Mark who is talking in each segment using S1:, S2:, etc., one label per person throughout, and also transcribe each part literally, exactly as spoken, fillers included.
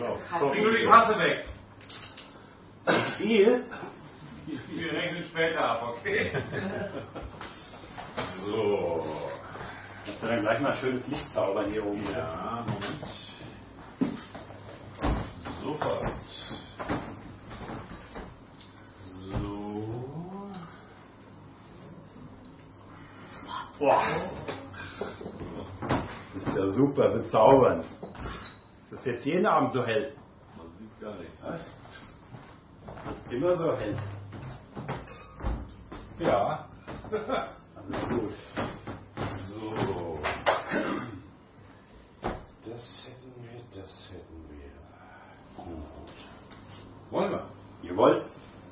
S1: Genau.
S2: Bring nur die Kasse weg.
S1: Viel?
S2: Wir rechnen später ab, okay? So.
S1: Kannst du dann gleich mal schönes Licht zaubern hier oben?
S2: Ja, Moment. Sofort. So.
S1: Boah. Das ist ja super bezaubernd. Ist das jetzt jeden Abend so hell?
S2: Man sieht gar nichts.
S1: Was? Das ist immer so hell.
S2: Ja.
S1: Alles gut.
S2: So. Das hätten wir, das hätten wir. Gut. Wollen wir?
S1: Jawohl.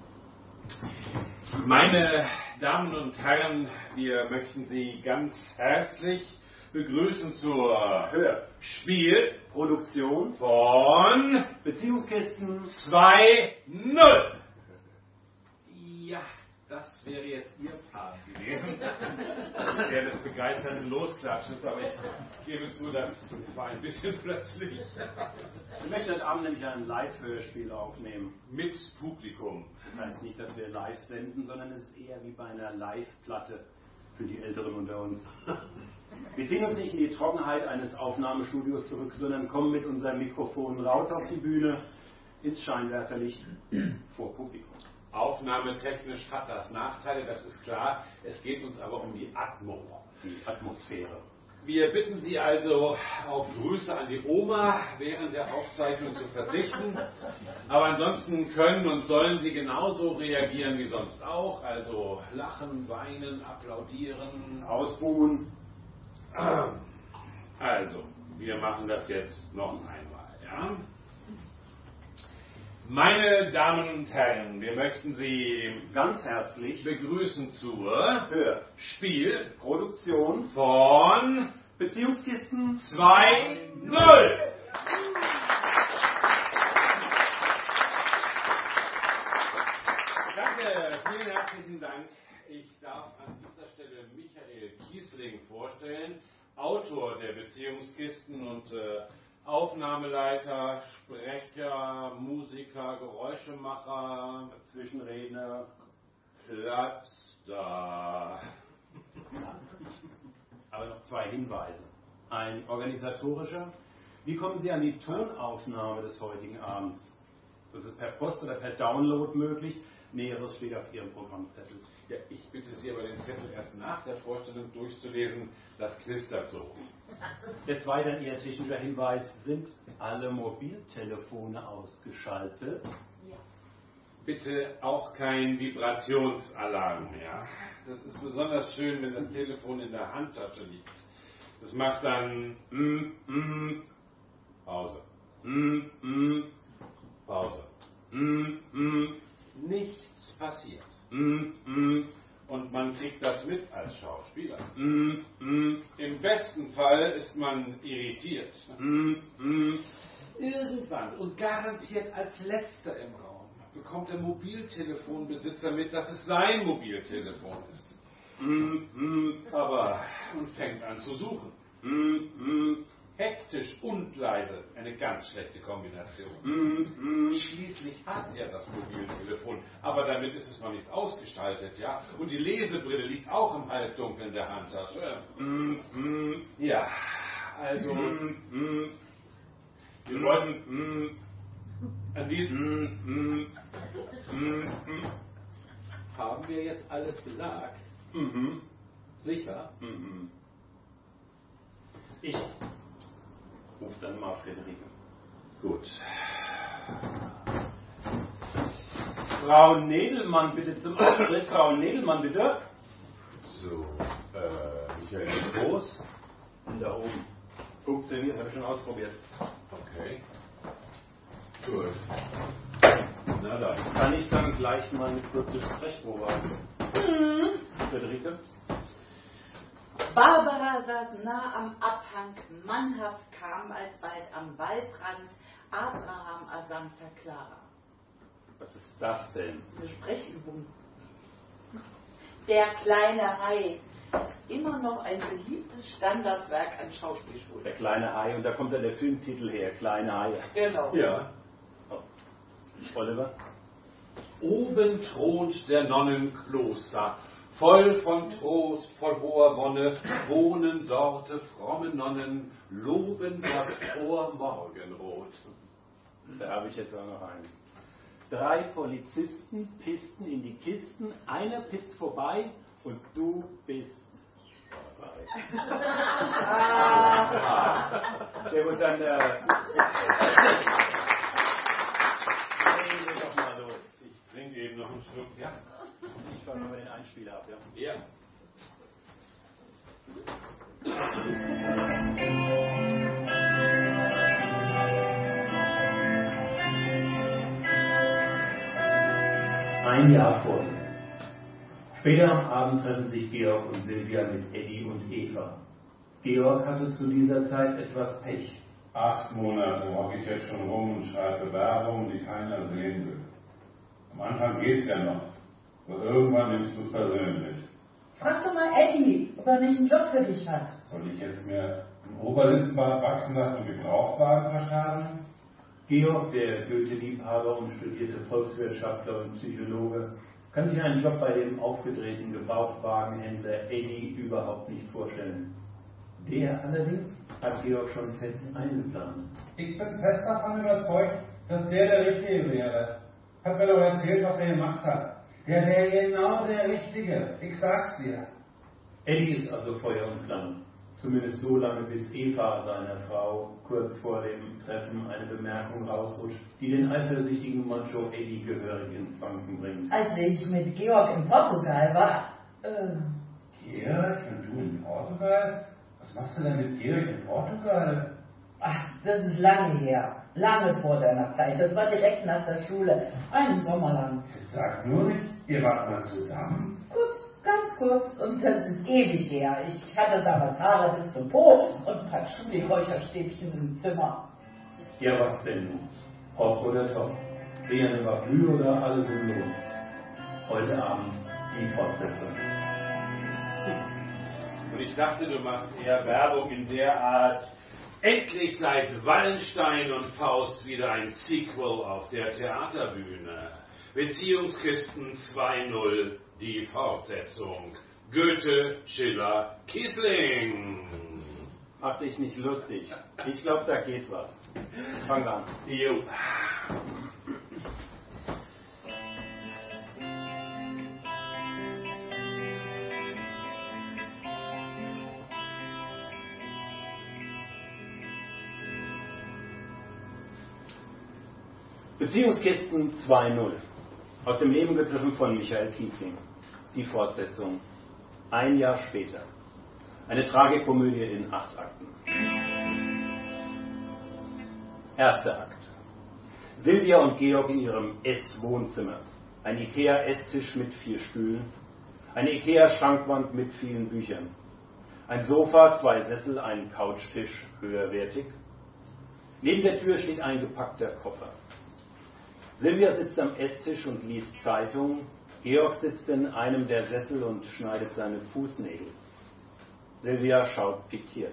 S2: Meine Damen und Herren, wir möchten Sie ganz herzlich begrüßen zur Hörspielproduktion von
S1: Beziehungskisten
S2: zwei null. Ja, das wäre jetzt Ihr Part gewesen, der des begeisterten Losklatschens, aber ich gebe zu, das war ein bisschen plötzlich.
S1: Ich möchte heute Abend nämlich ein Live-Hörspiel aufnehmen.
S2: Mit Publikum.
S1: Das heißt nicht, dass wir live senden, sondern es ist eher wie bei einer Live-Platte für die Älteren unter uns. Wir ziehen uns nicht in die Trockenheit eines Aufnahmestudios zurück, sondern kommen mit unserem Mikrofon raus auf die Bühne ins Scheinwerferlicht vor Publikum.
S2: Aufnahmetechnisch hat das Nachteile, das ist klar. Es geht uns aber um die Atmo.
S1: Die Atmosphäre.
S2: Wir bitten Sie also auf Grüße an die Oma während der Aufzeichnung zu verzichten. Aber ansonsten können und sollen Sie genauso reagieren wie sonst auch. Also lachen, weinen, applaudieren,
S1: Ausbuhen.
S2: Also, wir machen das jetzt noch einmal. Ja? Meine Damen und Herren, wir möchten Sie
S1: Ganz herzlich
S2: begrüßen zur
S1: Hörspielproduktion
S2: von
S1: Beziehungskisten
S2: zwei null. Danke, vielen herzlichen Dank. Ich darf an dieser Stelle Michael Kiesling vorstellen, Autor der Beziehungskisten und äh, Aufnahmeleiter, Sprecher, Musiker, Geräuschemacher,
S1: Zwischenredner.
S2: Platz da.
S1: Aber noch zwei Hinweise. Ein organisatorischer. Wie kommen Sie an die Tonaufnahme des heutigen Abends? Das ist per Post oder per Download möglich. Näheres steht auf Ihrem Programmzettel.
S2: Ja, ich bitte Sie aber den Zettel erst nach der Vorstellung durchzulesen. Das knistert so.
S1: Der zweite eher technischer Hinweis: Sind alle Mobiltelefone ausgeschaltet?
S3: Ja.
S2: Bitte auch kein Vibrationsalarm mehr. Das ist besonders schön, wenn das Telefon in der Handtasche liegt. Das macht dann mm, mm, Pause. Mm, mm, Pause. Mm, mm, nichts passiert. Mm, mm, und man kriegt das mit als Schauspieler. Mm, mm, Im besten Fall ist man irritiert. Mm, mm, Irgendwann und garantiert als letzter im Raum bekommt der Mobiltelefonbesitzer mit, dass es sein Mobiltelefon ist. Mm, mm, aber und fängt an zu suchen. Mm, mm, hektisch und leise, eine ganz schlechte Kombination. Mm, mm. Schließlich hat er das Mobiltelefon, aber damit ist es noch nicht ausgestaltet, ja. Und die Lesebrille liegt auch im Halbdunkeln der Handtasche. Mm, mm. Ja, also mm, mm. wir wollten mm, an diesem mm, mm, mm. Haben wir jetzt alles gesagt?
S1: Mhm.
S2: Sicher?
S1: Mhm. Ich rufe dann mal Friederike.
S2: Gut.
S1: Frau Nedelmann, bitte zum Auftritt. Frau Nedelmann, bitte.
S2: So, äh, Michael Groß.
S1: Und da oben. Funktioniert, habe ich schon ausprobiert.
S2: Okay. Gut. Na dann.
S1: Kann ich dann gleich mal eine kurze Sprechprobe haben?
S3: Mhm.
S1: Friederike?
S3: Barbara saß nah am Abhang, mannhaft kam alsbald am Waldrand Abraham a Sancta Clara.
S1: Was ist das denn?
S3: Eine Sprechübung. Der kleine Hai immer noch ein beliebtes Standardwerk an Schauspielschulen.
S1: Der kleine Hai, und da kommt dann der Filmtitel her, Kleine Haie.
S3: Genau.
S2: Ja.
S1: Oh. Oliver?
S2: Oben thront der Nonnenkloster, voll von Trost, voll hoher Wonne, wohnen dort fromme Nonnen, loben Gott vor Morgenrot.
S1: Da habe ich jetzt auch noch einen. Drei Polizisten pisten in die Kisten, einer pisst vorbei und du bist vorbei. Sehr gut, dann äh, gehen wir doch mal los.
S2: Ich trinke eben noch einen Schluck, ja?
S1: Ich fange mal den Einspieler ab, ja?
S2: Ja.
S1: Ein Jahr vorher. Später am Abend treffen sich Georg und Silvia mit Eddie und Eva. Georg hatte zu dieser Zeit etwas Pech.
S4: Acht Monate hocke ich jetzt schon rum und schreibe Bewerbungen, die keiner sehen will. Am Anfang geht's ja noch, aber irgendwann nimmst du es persönlich.
S5: Frag doch mal Eddie, ob er nicht einen Job für dich hat.
S4: Soll ich jetzt mir einen Oberlippenbart wachsen lassen und Gebrauchtwagen verschaden?
S1: Georg, der Goethe-Liebhaber und studierte Volkswirtschaftler und Psychologe, kann sich einen Job bei dem aufgedrehten Gebrauchtwagenhändler Eddie überhaupt nicht vorstellen. Der allerdings hat Georg schon fest eingeplant.
S4: Ich bin fest davon überzeugt, dass der der Richtige wäre. Hat mir doch erzählt, was er gemacht hat. Der wäre genau der Richtige. Ich sag's dir.
S1: Eddie ist also Feuer und Flamme. Zumindest so lange, bis Eva, seiner Frau, kurz vor dem Treffen eine Bemerkung rausrutscht, die den eifersüchtigen Macho Eddie gehörig ins Wanken bringt.
S5: Als ich mit Georg in Portugal war. Äh,
S4: Georg und du in Portugal? Was machst du denn mit Georg in Portugal?
S5: ach, das ist lange her. Lange vor deiner Zeit. Das war direkt nach der Schule. Einen Sommer lang.
S4: Sag nur nicht, ihr wart mal zusammen.
S5: Kurz, ganz kurz. Und das ist ewig her. Ich hatte damals Haare bis zum Po und ein paar Schuliräucherstäbchen im Zimmer.
S1: Ja, was denn nun? Hop oder top? Brienne war Blü oder alles im Lohn? Heute Abend die Fortsetzung.
S2: Und ich dachte, du machst eher Werbung in der Art, endlich seit Wallenstein und Faust wieder ein Sequel auf der Theaterbühne. Beziehungskisten zwei null, die Fortsetzung. Goethe, Schiller, Kiesling.
S1: Mach dich nicht lustig. Ich glaube, da geht was. Fang an.
S2: Jo.
S1: Beziehungskisten zwei null. Aus dem Leben gegriffen von Michael Kiesling. Die Fortsetzung. Ein Jahr später. Eine Tragikomödie in acht Akten. Erster Akt. Silvia und Georg in ihrem Ess-Wohnzimmer. Ein Ikea-Esstisch mit vier Stühlen. Eine Ikea-Schrankwand mit vielen Büchern. Ein Sofa, zwei Sessel, ein Couchtisch, höherwertig. Neben der Tür steht ein gepackter Koffer. Silvia sitzt am Esstisch und liest Zeitung. Georg sitzt in einem der Sessel und schneidet seine Fußnägel. Silvia schaut pikiert.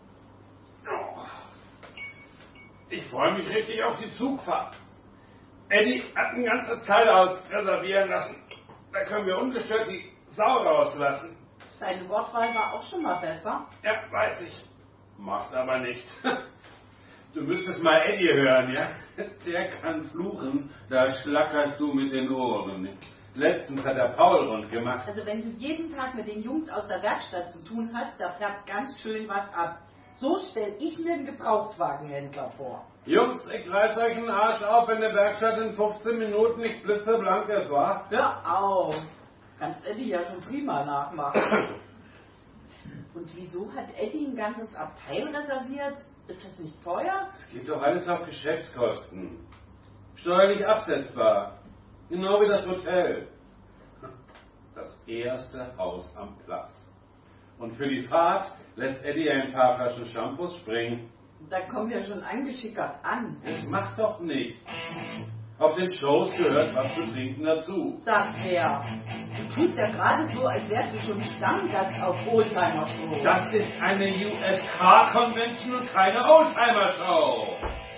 S2: Ich freue mich richtig auf die Zugfahrt. Eddie hat ein ganzes Teilhaus reservieren lassen. Da können wir ungestört die Sau rauslassen.
S3: Deine Wortwahl war auch schon mal besser.
S2: Ja, weiß ich. Macht aber nichts. Du müsstest mal Eddie hören, ja? Der kann fluchen, da schlackerst du mit den Ohren. Letztens hat er Paul rund gemacht.
S3: Also wenn du jeden Tag mit den Jungs aus der Werkstatt zu tun hast, da färbt ganz schön was ab. So stelle ich mir einen Gebrauchtwagenhändler vor.
S2: Jungs, ich reiß euch einen Arsch auf, wenn der Werkstatt in fünfzehn Minuten nicht blitzeblank ist, wa?
S3: Hör auf! Kannst Eddie ja schon prima nachmachen. Und wieso hat Eddie ein ganzes Abteil reserviert? Ist das nicht teuer?
S2: Es geht doch alles auf Geschäftskosten. Steuerlich absetzbar. Genau wie das Hotel. Das erste Haus am Platz. Und für die Fahrt lässt Eddie ein paar Flaschen Shampoos springen.
S3: Da kommen wir schon angeschickert an.
S2: Das macht doch nichts. Auf den Shows gehört was zu trinken dazu.
S3: Sagt wer? Du tust ja gerade so, als wärst du schon Stammgast auf Oldtimer-Show.
S2: Das ist eine U S Car Convention und keine Oldtimer-Show.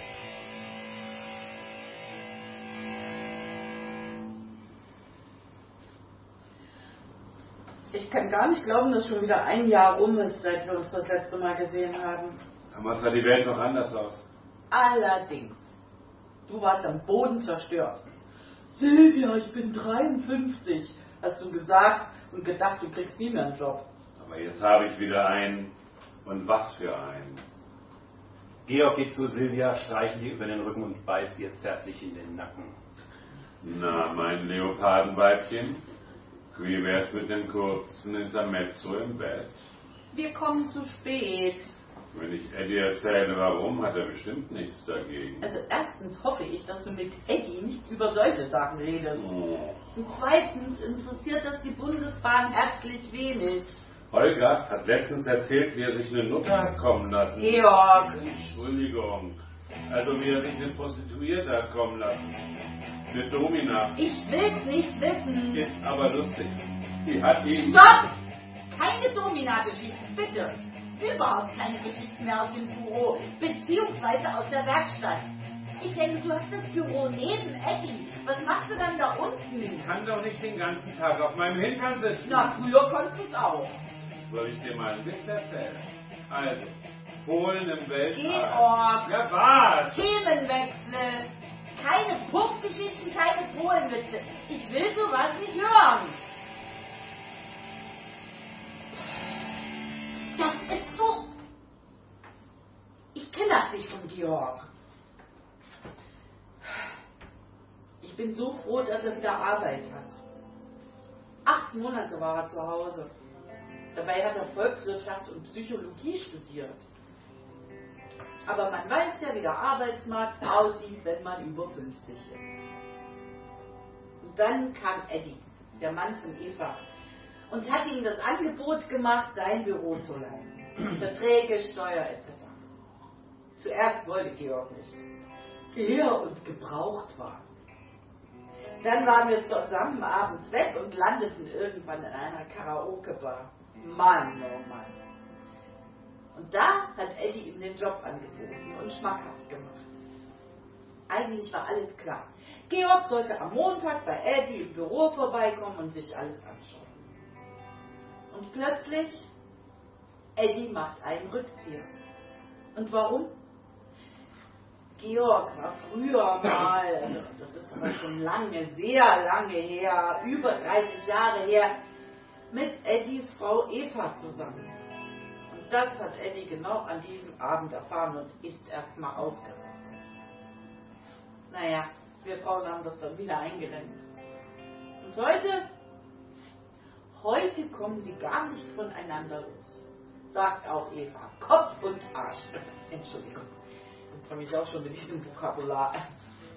S3: Ich kann gar nicht glauben, dass schon wieder ein Jahr um ist, seit wir uns das letzte Mal gesehen haben.
S2: Damals sah die Welt noch anders aus.
S3: Allerdings. Du warst am Boden zerstört. Silvia, ich bin dreiundfünfzig, hast du gesagt und gedacht, du kriegst nie mehr einen Job.
S2: Aber jetzt habe ich wieder einen. Und was für einen.
S1: Georg geht zu Silvia, streichelt ihr über den Rücken und beißt ihr zärtlich in den Nacken.
S2: Na, mein Leopardenweibchen, wie wär's mit dem kurzen Intermezzo im Bett?
S3: Wir kommen zu spät.
S2: Wenn ich Eddie erzähle, warum, hat er bestimmt nichts dagegen.
S3: Also erstens hoffe ich, dass du mit Eddie nicht über solche Sachen redest.
S2: Oh.
S3: Und zweitens interessiert das die Bundesbahn herzlich wenig.
S2: Holger hat letztens erzählt, wie er sich eine Nutte hat kommen lassen.
S3: Georg!
S2: Entschuldigung. Also wie er sich eine Prostituierte hat kommen lassen. Eine Domina.
S3: Ich will's nicht wissen.
S2: Ist aber lustig. Die hat ihn...
S3: Stopp! Keine Domina-Geschichten, bitte. Überhaupt keine Geschichten mehr aus dem Büro, beziehungsweise aus der Werkstatt. Ich denke, du hast das Büro neben Eddie. Was machst du dann da unten?
S2: Ich kann doch nicht den ganzen Tag auf meinem Hintern sitzen.
S3: Na, früher konntest du es auch.
S2: Soll ich dir mal einen Witz erzählen? Also, Polen im Weltall.
S3: Georg!
S2: Ja, was?
S3: Themenwechsel! Keine Puffgeschichten, keine Polenwitze. Ich will sowas nicht hören. Das ist so... Ich kenne das nicht von Georg. Ich bin so froh, dass er wieder Arbeit hat. Acht Monate war er zu Hause. Dabei hat er Volkswirtschaft und Psychologie studiert. Aber man weiß ja, wie der Arbeitsmarkt aussieht, wenn man über fünfzig ist. Und dann kam Eddie, der Mann von Eva, und hat ihm das Angebot gemacht, sein Büro zu leihen. Verträge, Steuer et cetera. Zuerst wollte Georg nicht. Leer und gebraucht war. Dann waren wir zusammen abends weg und landeten irgendwann in einer Karaoke-Bar. Mann, oh Mann. Und da hat Eddie ihm den Job angeboten und schmackhaft gemacht. Eigentlich war alles klar. Georg sollte am Montag bei Eddie im Büro vorbeikommen und sich alles anschauen. Und plötzlich, Eddie macht einen Rückzieher. Und warum? Georg war früher mal, also das ist aber schon lange, sehr lange her, über dreißig Jahre her, mit Eddies Frau Eva zusammen. Und das hat Eddie genau an diesem Abend erfahren und ist erstmal ausgerastet. Naja, wir Frauen haben das dann wieder eingerenkt. Und heute, heute kommen sie gar nicht voneinander los, sagt auch Eva. Kopf und Arsch. Entschuldigung, jetzt fange ich auch schon mit diesem Vokabular an.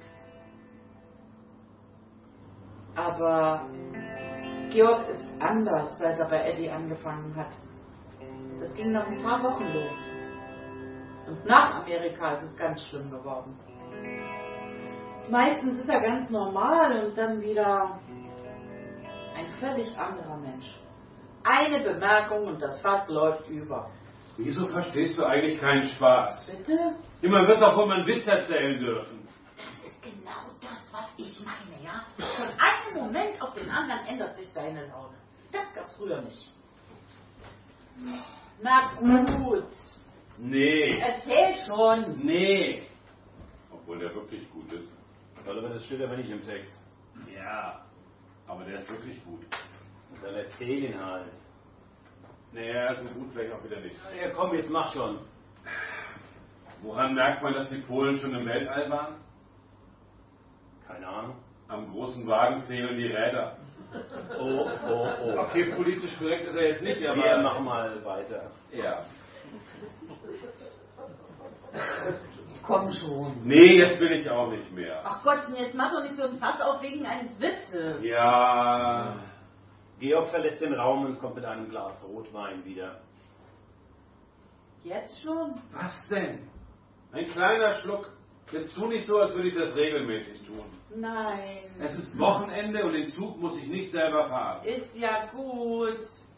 S3: Aber Georg ist anders, seit er bei Eddie angefangen hat. Das ging nach ein paar Wochen los. Und nach Amerika ist es ganz schlimm geworden. Meistens ist er ganz normal und dann wieder ein völlig anderer Mensch. Eine Bemerkung und das Fass läuft über.
S2: Wieso verstehst du eigentlich keinen Spaß?
S3: Bitte?
S2: Man wird doch wohl mal einen Witz erzählen dürfen.
S3: Das ist genau das, was ich meine, ja? Von einem Moment auf den anderen ändert sich deine Laune. Das gab's früher nicht. Na gut.
S2: Nee.
S3: Erzähl schon.
S2: Nee. Obwohl der wirklich gut ist.
S1: Aber das steht aber nicht im Text.
S2: Ja. Aber der ist wirklich gut.
S1: Dann erzähl ihn halt.
S2: Naja, so gut vielleicht auch wieder nicht.
S1: Ja, komm, jetzt mach schon.
S2: Woran merkt man, dass die Polen schon im Weltall waren?
S1: Keine Ahnung.
S2: Am großen Wagen fehlen die Räder.
S1: Oh, oh, oh.
S2: Okay, politisch korrekt ist er jetzt nicht, aber...
S1: Wir machen mal weiter.
S2: Ja.
S3: Komm schon.
S2: Nee, jetzt will ich auch nicht mehr.
S3: Ach Gottchen, jetzt mach doch nicht so ein Fass auf wegen eines Witzes.
S2: Ja...
S1: Georg verlässt den Raum und kommt mit einem Glas Rotwein wieder.
S3: Jetzt schon?
S2: Was denn? Ein kleiner Schluck. Jetzt tu nicht so, als würde ich das regelmäßig tun.
S3: Nein.
S2: Es ist Wochenende und den Zug muss ich nicht selber fahren.
S3: Ist ja gut.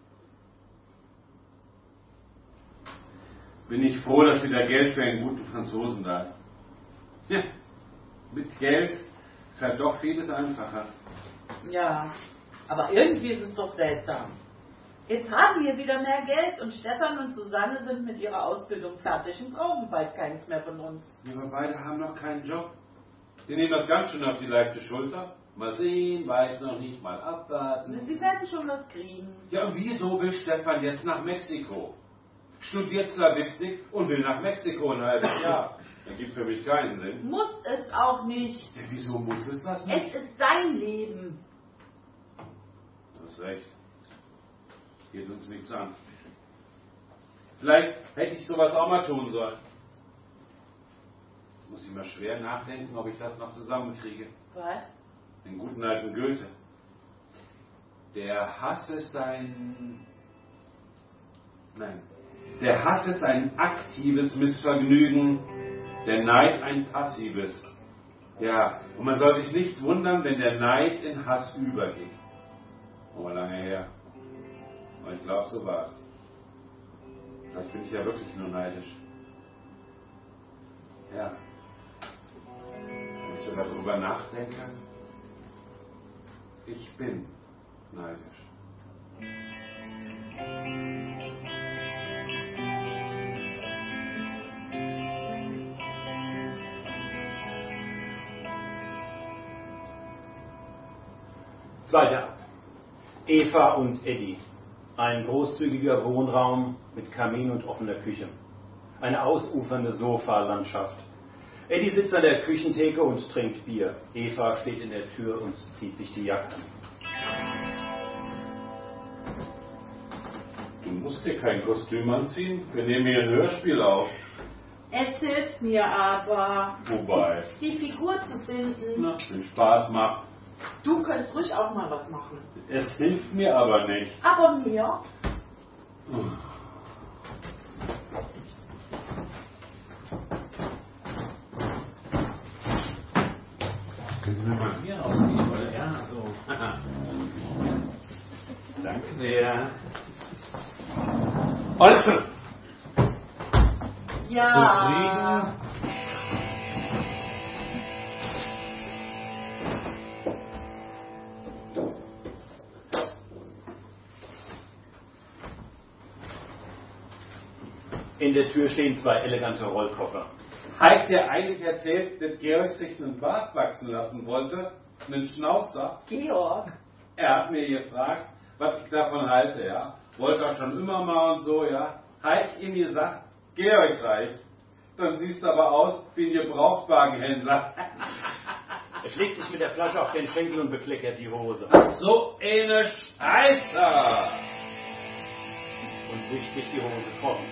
S2: Bin ich froh, dass wieder Geld für einen guten Franzosen da ist. Ja, mit Geld ist halt doch vieles einfacher.
S3: Ja, aber irgendwie ist es doch seltsam. Jetzt haben wir wieder mehr Geld und Stefan und Susanne sind mit ihrer Ausbildung fertig und brauchen bald keins mehr von uns.
S2: Ja, aber beide haben noch keinen Job. Die nehmen das ganz schön auf die leichte Schulter. Mal sehen, weiß noch nicht, mal abwarten.
S3: Sie werden schon was kriegen.
S2: Ja, und wieso will Stefan jetzt nach Mexiko? Studiert Slawistik und will nach Mexiko ein halbes Jahr. Das gibt für mich keinen Sinn.
S3: Muss es auch nicht.
S2: Ja, wieso muss es das nicht?
S3: Es ist sein Leben.
S2: Du hast recht. Geht uns nichts an. Vielleicht hätte ich sowas auch mal tun sollen. Jetzt muss ich mal schwer nachdenken, ob ich das noch zusammenkriege.
S3: Was?
S2: Den guten alten Goethe. Der Hass ist ein... Nein. Der Hass ist ein aktives Missvergnügen, der Neid ein passives. Ja, und man soll sich nicht wundern, wenn der Neid in Hass übergeht. Oh, lange her. Aber ich glaube, so war es. Vielleicht bin ich ja wirklich nur neidisch. Ja. Wenn ich so darüber nachdenke, ich bin neidisch.
S1: Zweiter Akt. Eva und Eddie. Ein großzügiger Wohnraum mit Kamin und offener Küche. Eine ausufernde Sofalandschaft. Eddie sitzt an der Küchentheke und trinkt Bier. Eva steht in der Tür und zieht sich die Jacke an.
S2: Du musst dir kein Kostüm anziehen. Wir nehmen hier ein Hörspiel auf.
S3: Es hilft mir aber,
S2: Wobei,
S3: die Figur zu finden.
S2: na, wenn Spaß macht.
S3: Du könntest ruhig auch mal was machen.
S2: Es hilft mir aber nicht.
S3: Aber mir?
S2: Können Sie mir mal hier rausgehen, oder? Ja, so. Danke sehr. Olfen!
S3: Ja.
S2: Zufrieden?
S1: In der Tür stehen zwei elegante Rollkoffer.
S2: Hat dir eigentlich erzählt, dass Georg sich einen Bart wachsen lassen wollte? Einen Schnauzer?
S3: Georg.
S2: Er hat mir gefragt, was ich davon halte, ja. Wollte er schon immer mal und so, ja. Hat ich ihm gesagt, Georg reicht. Dann siehst du aber aus wie ein Gebrauchtwagenhändler.
S1: Er schlägt sich mit der Flasche auf den Schenkel und bekleckert die Hose.
S2: So eine Scheiße!
S1: Und wischt sich die Hose trocken.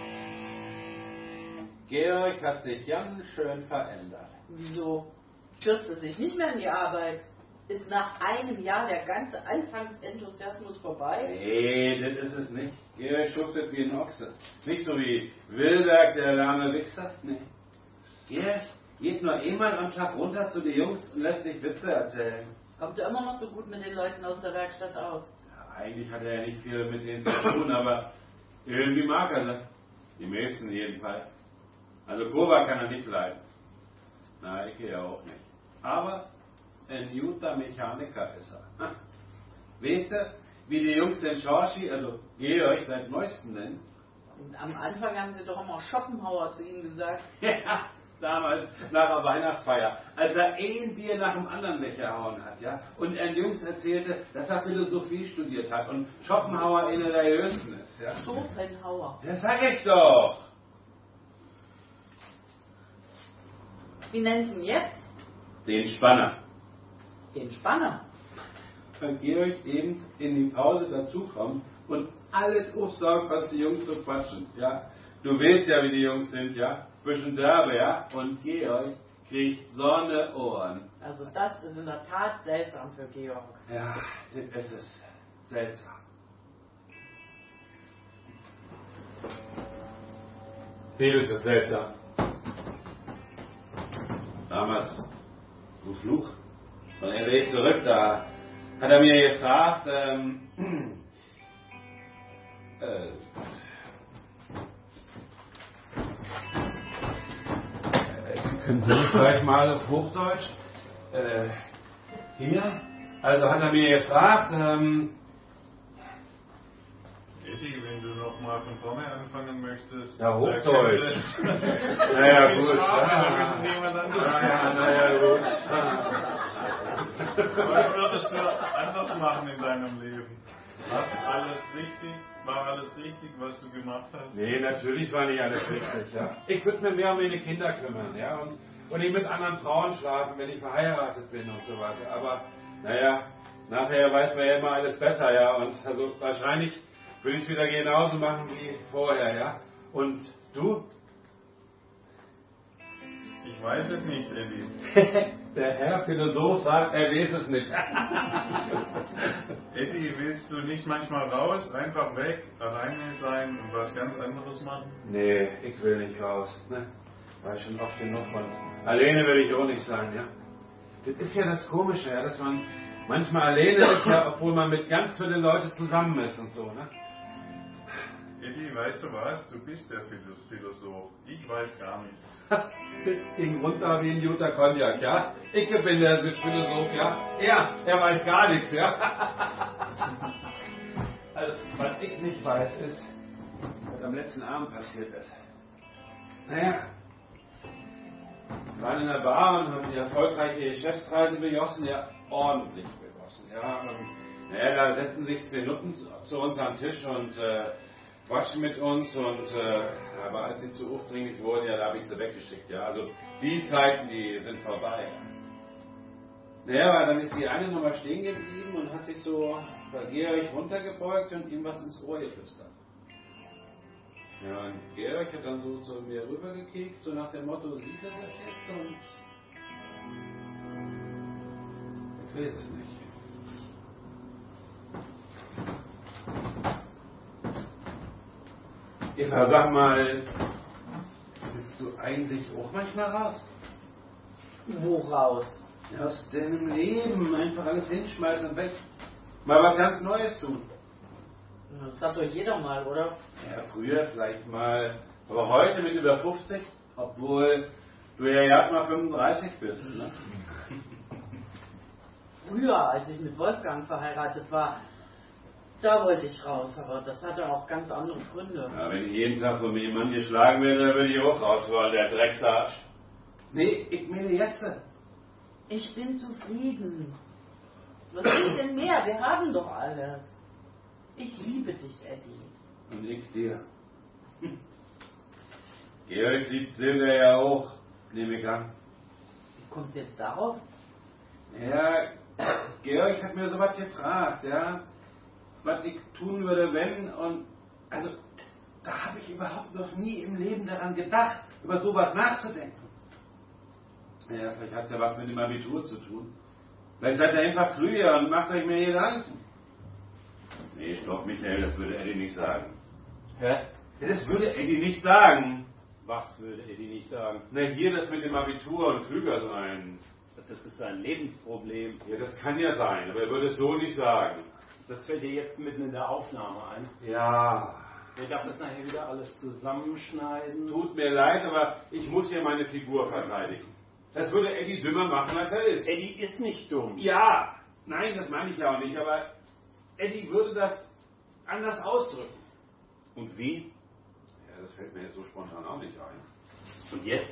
S2: Georg hat sich ganz schön verändert.
S3: Wieso? Stürzt es sich nicht mehr in die Arbeit? Ist nach einem Jahr der ganze Anfangsenthusiasmus vorbei?
S2: Nee, das ist es nicht. Georg schuftet wie ein Ochse. Nicht so wie Wilberg, der lahme Wichser. Nee. Georg geht nur einmal am Tag runter zu den Jungs und lässt sich Witze erzählen.
S3: Kommt er immer noch so gut mit den Leuten aus der Werkstatt aus?
S2: Ja, eigentlich hat er ja nicht viel mit denen zu tun, aber irgendwie mag er sie. Die meisten jedenfalls. Also Kurva kann er nicht leiden. Na, ich ja auch nicht. Aber ein guter Mechaniker ist er. Weißt du, wie die Jungs den Schorschi, also Georg, seit neuestem nennen?
S3: Und am Anfang haben sie doch immer Schopenhauer zu ihm gesagt.
S2: Ja, damals nach der Weihnachtsfeier, als er ein Bier nach dem anderen weggehauen hat, ja, und ein Jungs erzählte, dass er Philosophie studiert hat und Schopenhauer einer der Jüngsten ist, ja.
S3: Schopenhauer.
S2: Das sag ich doch.
S3: Wie nennst du ihn jetzt?
S2: Den Spanner.
S3: Den Spanner.
S2: Wenn Georg eben in die Pause dazukommt und alles aufsaugt, was die Jungs so quatschen, ja. Du weißt ja, wie die Jungs sind, ja. Bisschen derbe, ja. Und Georg kriegt Sonne Ohren.
S3: Also das ist in der Tat seltsam für Georg.
S2: Ja, das ist seltsam. Vieles ist seltsam. Was? Ein Fluch? Von L A zurück, da hat er mir gefragt, ähm, äh, können Sie mich vielleicht mal auf Hochdeutsch? Äh, hier? Also hat er mir gefragt, ähm,
S6: Eddie, wenn du nochmal von vorne anfangen möchtest.
S2: Ja, Hochdeutsch. Naja, gut.
S6: Dann müssen Sie jemand anderes machen.
S2: Ja, naja, gut.
S6: Was würdest du anders machen in deinem Leben? Hast alles richtig? War alles richtig, was du gemacht hast?
S2: Nee, natürlich war nicht alles richtig, ja. Ich würde mir mehr um meine Kinder kümmern, ja, und, und nicht mit anderen Frauen schlafen, wenn ich verheiratet bin und so weiter. Aber, naja, nachher weiß man ja immer alles besser, ja, und also wahrscheinlich würde ich es wieder genauso machen wie vorher, ja. Und du?
S6: Ich weiß es nicht, Eddie.
S2: Der Herr Philosoph sagt, er weiß es nicht.
S6: Eddie, willst du nicht manchmal raus, einfach weg, alleine sein und was ganz anderes machen?
S2: Nee, ich will nicht raus. Ne? War ich schon oft genug und alleine will ich auch nicht sein, ja. Das ist ja das Komische, ja, dass man manchmal alleine ist, ja, obwohl man mit ganz vielen Leuten zusammen ist und so, ne?
S6: Eddie, weißt du was? Du bist der Philosoph. Ich weiß gar nichts.
S2: Ging runter wie ein guter Cognac, ja? Ich bin der Philosoph, ja? Er, er weiß gar nichts, ja? Also, was ich nicht weiß, ist, was am letzten Abend passiert ist. Naja, wir waren in der Bar und haben die erfolgreiche Geschäftsreise begossen, ja, ordentlich begossen, ja. Und, naja, da setzen sich zwei Nutten zu uns am Tisch und äh, quatschen mit uns und äh, aber als sie zu aufdringlich wurden, ja, da habe ich sie weggeschickt, ja. Also die Zeiten, die sind vorbei. Naja, aber dann ist die eine nochmal stehen geblieben und hat sich so vergierig runtergebeugt und ihm was ins Ohr geflüstert. Ja, und Georg hat dann so zu mir rübergekickt, so nach dem Motto, sieht er das jetzt? Und ich weiß es nicht. Eva, sag mal, bist du eigentlich auch manchmal raus?
S3: Woraus?
S2: Ja, aus deinem Leben, einfach alles hinschmeißen und weg. Mal was ganz Neues tun.
S3: Das hat doch jeder mal, oder?
S2: Ja, früher vielleicht mal, aber heute mit über fünfzig, obwohl du ja gerade mal fünfunddreißig bist, ne?
S3: Früher, als ich mit Wolfgang verheiratet war, da wollte ich raus, aber das hatte auch ganz andere Gründe.
S2: Ja, wenn ich jeden Tag von meinem Mann geschlagen werde, dann würde ich auch raus wollen, der Drecksarsch. Nee, ich meine jetzt.
S3: Ich bin zufrieden. Was ist denn mehr? Wir haben doch alles. Ich liebe dich, Eddie.
S2: Und ich dir. Georg liebt Silvia ja auch, nehme ich an.
S3: Wie kommst du jetzt darauf?
S2: Ja, Georg hat mir sowas gefragt, ja. Was ich tun würde, wenn, und also da habe ich überhaupt noch nie im Leben daran gedacht, über sowas nachzudenken. Ja, vielleicht hat es ja was mit dem Abitur zu tun. Vielleicht seid ihr einfach früher und macht euch mehr Gedanken. Nee, ich glaube, Michael, das würde Eddie nicht sagen.
S1: Hä?
S2: Das würde Eddie nicht sagen.
S1: Was würde Eddie nicht sagen?
S2: Na, hier das mit dem Abitur und klüger sein.
S1: Das ist ein Lebensproblem.
S2: Ja, das kann ja sein, aber er würde es so nicht sagen.
S1: Das fällt dir jetzt mitten in der Aufnahme ein.
S2: Ja.
S1: Ich darf das nachher wieder alles zusammenschneiden.
S2: Tut mir leid, aber ich muss hier meine Figur verteidigen. Das würde Eddie dümmer machen, als er ist.
S1: Eddie ist nicht dumm.
S2: Ja, nein, das meine ich ja auch nicht, aber Eddie würde das anders ausdrücken.
S1: Und wie?
S2: Ja, das fällt mir jetzt so spontan auch nicht ein.
S1: Und jetzt?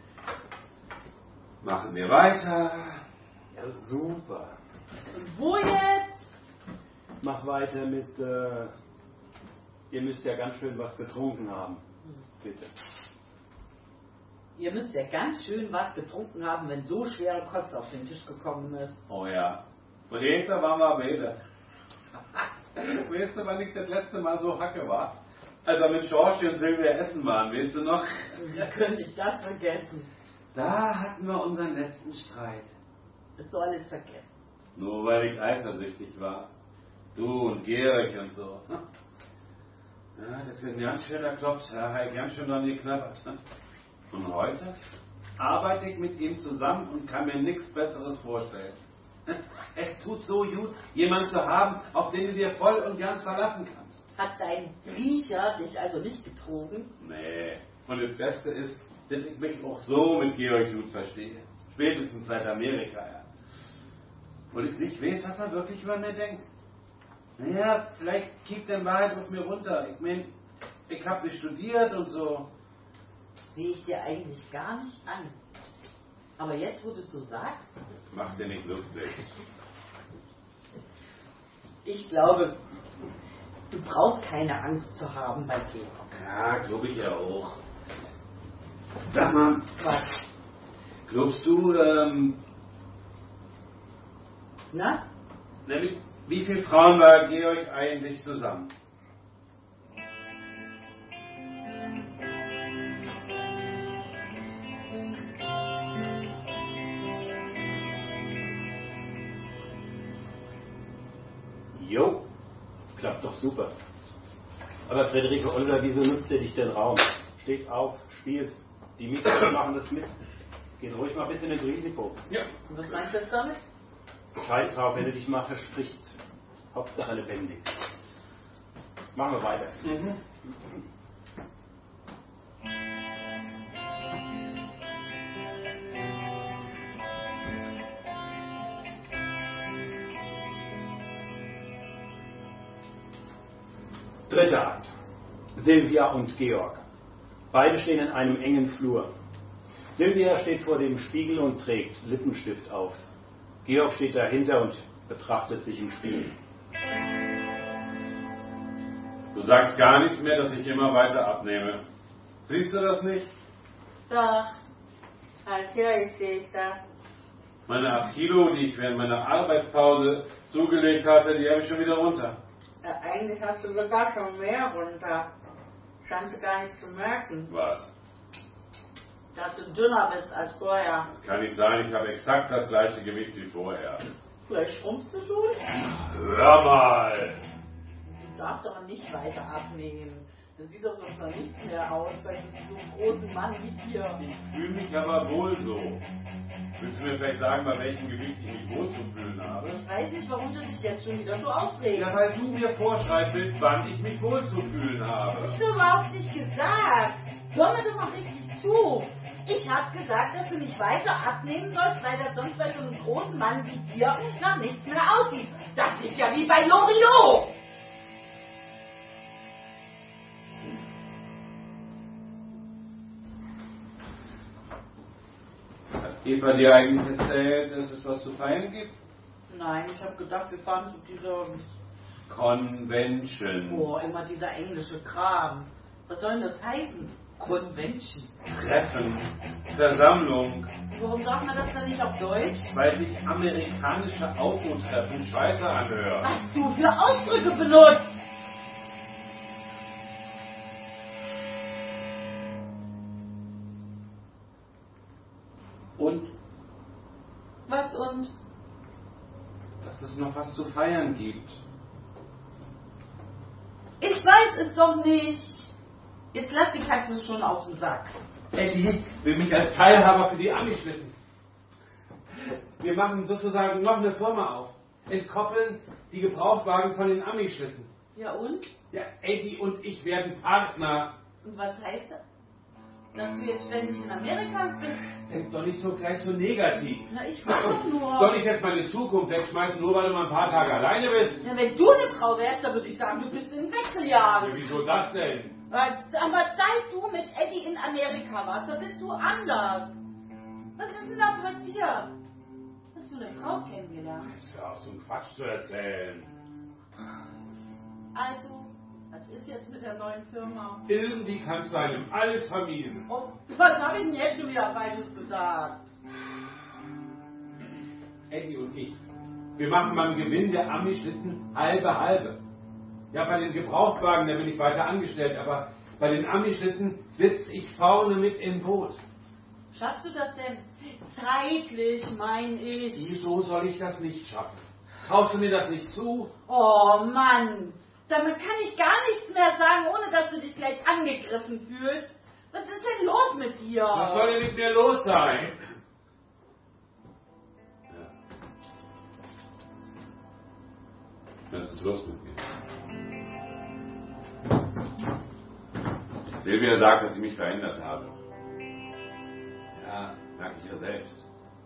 S2: Machen wir weiter.
S1: Ja, super.
S3: Und wo jetzt?
S1: Mach weiter mit, äh, ihr müsst ja ganz schön was getrunken haben. Bitte.
S3: Ihr müsst ja ganz schön was getrunken haben, wenn so schwere Kost auf den Tisch gekommen ist.
S2: Oh ja. Und irgendwann waren wir beide. Weißt du, wann ich das letzte Mal so hacke war? Als wir mit Georgie und Silvia essen waren, weißt du noch?
S3: Da könnte ich das vergessen.
S2: Da hatten wir unseren letzten Streit.
S3: Ist doch alles vergessen.
S2: Nur weil ich eifersüchtig war. Du und Georg und so. Ja, das wird ein ganz schöner Klops. Ja, ich ganz schön dran geknabbert. Und heute?
S7: arbeite ich mit ihm zusammen und kann mir nichts Besseres vorstellen. Es tut so gut, jemanden zu haben, auf den du dir voll und ganz verlassen kannst.
S3: Hat dein Riecher dich also nicht betrogen?
S7: Nee. Und das Beste ist, dass ich mich auch so mit Georg gut verstehe. Spätestens seit Amerika, ja. Und ich nicht weiß, was er wirklich über mir denkt. Naja, vielleicht kickt er in Wahrheit auf mir runter. Ich meine, ich habe nicht studiert und so.
S3: Sehe ich dir eigentlich gar nicht an. Aber jetzt, wo du es so sagst...
S7: Das macht dir nicht lustig.
S3: Ich glaube, du brauchst keine Angst zu haben bei Georg.
S7: Ja, glaube ich ja auch. Sag mal,
S3: Was?
S7: glaubst du, ähm...
S3: Na?
S7: Nämlich, wie viele Frauen war Georg eigentlich zusammen?
S1: Jo, klappt doch super. Aber Friederike Olga, wieso nutzt ihr dich den Raum? Steht auf, spielt. Die Mieter machen das mit. Geht ruhig mal ein bisschen ins Risiko.
S7: Ja.
S3: Und was meinst du jetzt damit?
S1: Scheiß drauf, wenn du dich mal versprichst. Hauptsache lebendig. Machen wir weiter.
S7: Mhm.
S1: Dritter Akt. Silvia und Georg. Beide stehen in einem engen Flur. Silvia steht vor dem Spiegel und trägt Lippenstift auf. Georg steht dahinter und betrachtet sich im Spiegel.
S2: Du sagst gar nichts mehr, dass ich immer weiter abnehme. Siehst du das nicht?
S3: Doch, natürlich sehe ich das.
S2: Meine acht Kilo, die ich während meiner Arbeitspause zugelegt hatte, die habe ich schon wieder runter.
S3: Ja, eigentlich hast du sogar schon mehr runter. Scheinst du gar nicht zu merken,
S2: Was?
S3: dass du dünner bist als vorher.
S2: Das kann nicht sein, ich habe exakt das gleiche Gewicht wie vorher.
S3: Vielleicht schrumpfst du schon?
S2: Hör mal!
S3: Du darfst aber nicht weiter abnehmen. Das sieht doch sonst noch nichts mehr aus bei so einem großen Mann wie dir.
S2: Ich fühle mich aber wohl so. Willst du mir vielleicht sagen, bei welchem Gewicht ich mich wohlzufühlen habe?
S3: Ich weiß nicht, warum du dich jetzt schon wieder so aufregst.
S2: Ja, weil du mir vorschreiben willst, wann ich mich wohlzufühlen habe.
S3: Ich habe überhaupt nicht gesagt. Hör mir doch mal richtig zu. Ich habe gesagt, dass du nicht weiter abnehmen sollst, weil das sonst bei so einem großen Mann wie dir nach nichts mehr aussieht. Das sieht ja wie bei Loriot.
S7: Hat Eva dir eigentlich erzählt, dass es was zu feiern gibt?
S3: Nein, ich habe gedacht, wir fahren zu dieser...
S7: Convention.
S3: Oh, immer dieser englische Kram. Was soll denn das heißen? Convention.
S7: Treffen. Versammlung.
S3: Warum sagt man das dann nicht auf Deutsch?
S7: Weil sich amerikanische Autotreffen scheiße anhören.
S3: Was du für Ausdrücke benutzt!
S7: Und
S3: Was und?
S7: dass es noch was zu feiern gibt.
S3: Ich weiß es doch nicht. Jetzt lass die Katze schon aus dem Sack.
S7: Eddie will mich als Teilhaber für die Ami-Schlitten. Wir machen sozusagen noch eine Firma auf. Entkoppeln die Gebrauchtwagen von den Ami-Schlitten.
S3: Ja und?
S7: Ja, Eddie und ich werden Partner.
S3: Und was heißt das? Dass du jetzt ständig in Amerika bist?
S7: Denk doch nicht so gleich so negativ.
S3: Na, ich frag doch nur.
S7: Soll ich jetzt meine Zukunft wegschmeißen, nur weil du mal ein paar Tage alleine bist?
S3: Ja, wenn du eine Frau wärst, dann würde ich sagen, du bist in
S7: Ja,
S3: Wechseljahren.
S7: wieso das denn?
S3: Aber seit du mit Eddie in Amerika warst, da bist du anders. Was ist denn da passiert? Hast du eine Frau kennengelernt?
S2: Jetzt hör auf, so einen Quatsch zu erzählen.
S3: Also, was ist jetzt mit der neuen Firma?
S2: Irgendwie kannst du einem alles vermiesen.
S3: Oh, was habe ich denn jetzt schon wieder Falsches gesagt?
S7: Eddie und ich, wir machen beim Gewinn der Ami-Schlitten halbe halbe. Ja, bei den Gebrauchtwagen, da bin ich weiter angestellt, aber bei den Ami-Schlitten sitze ich vorne mit im Boot.
S3: Schaffst du das denn? Zeitlich, mein ich.
S7: Wieso soll ich das nicht schaffen? Traust du mir das nicht zu?
S3: Oh Mann, damit kann ich gar nichts mehr sagen, ohne dass du dich gleich angegriffen fühlst. Was ist denn los mit dir?
S2: Was soll denn mit mir los sein? Ja. Was ist los mit mir? Silvia sagt, dass ich mich verändert habe. Ja, merke ich ja selbst.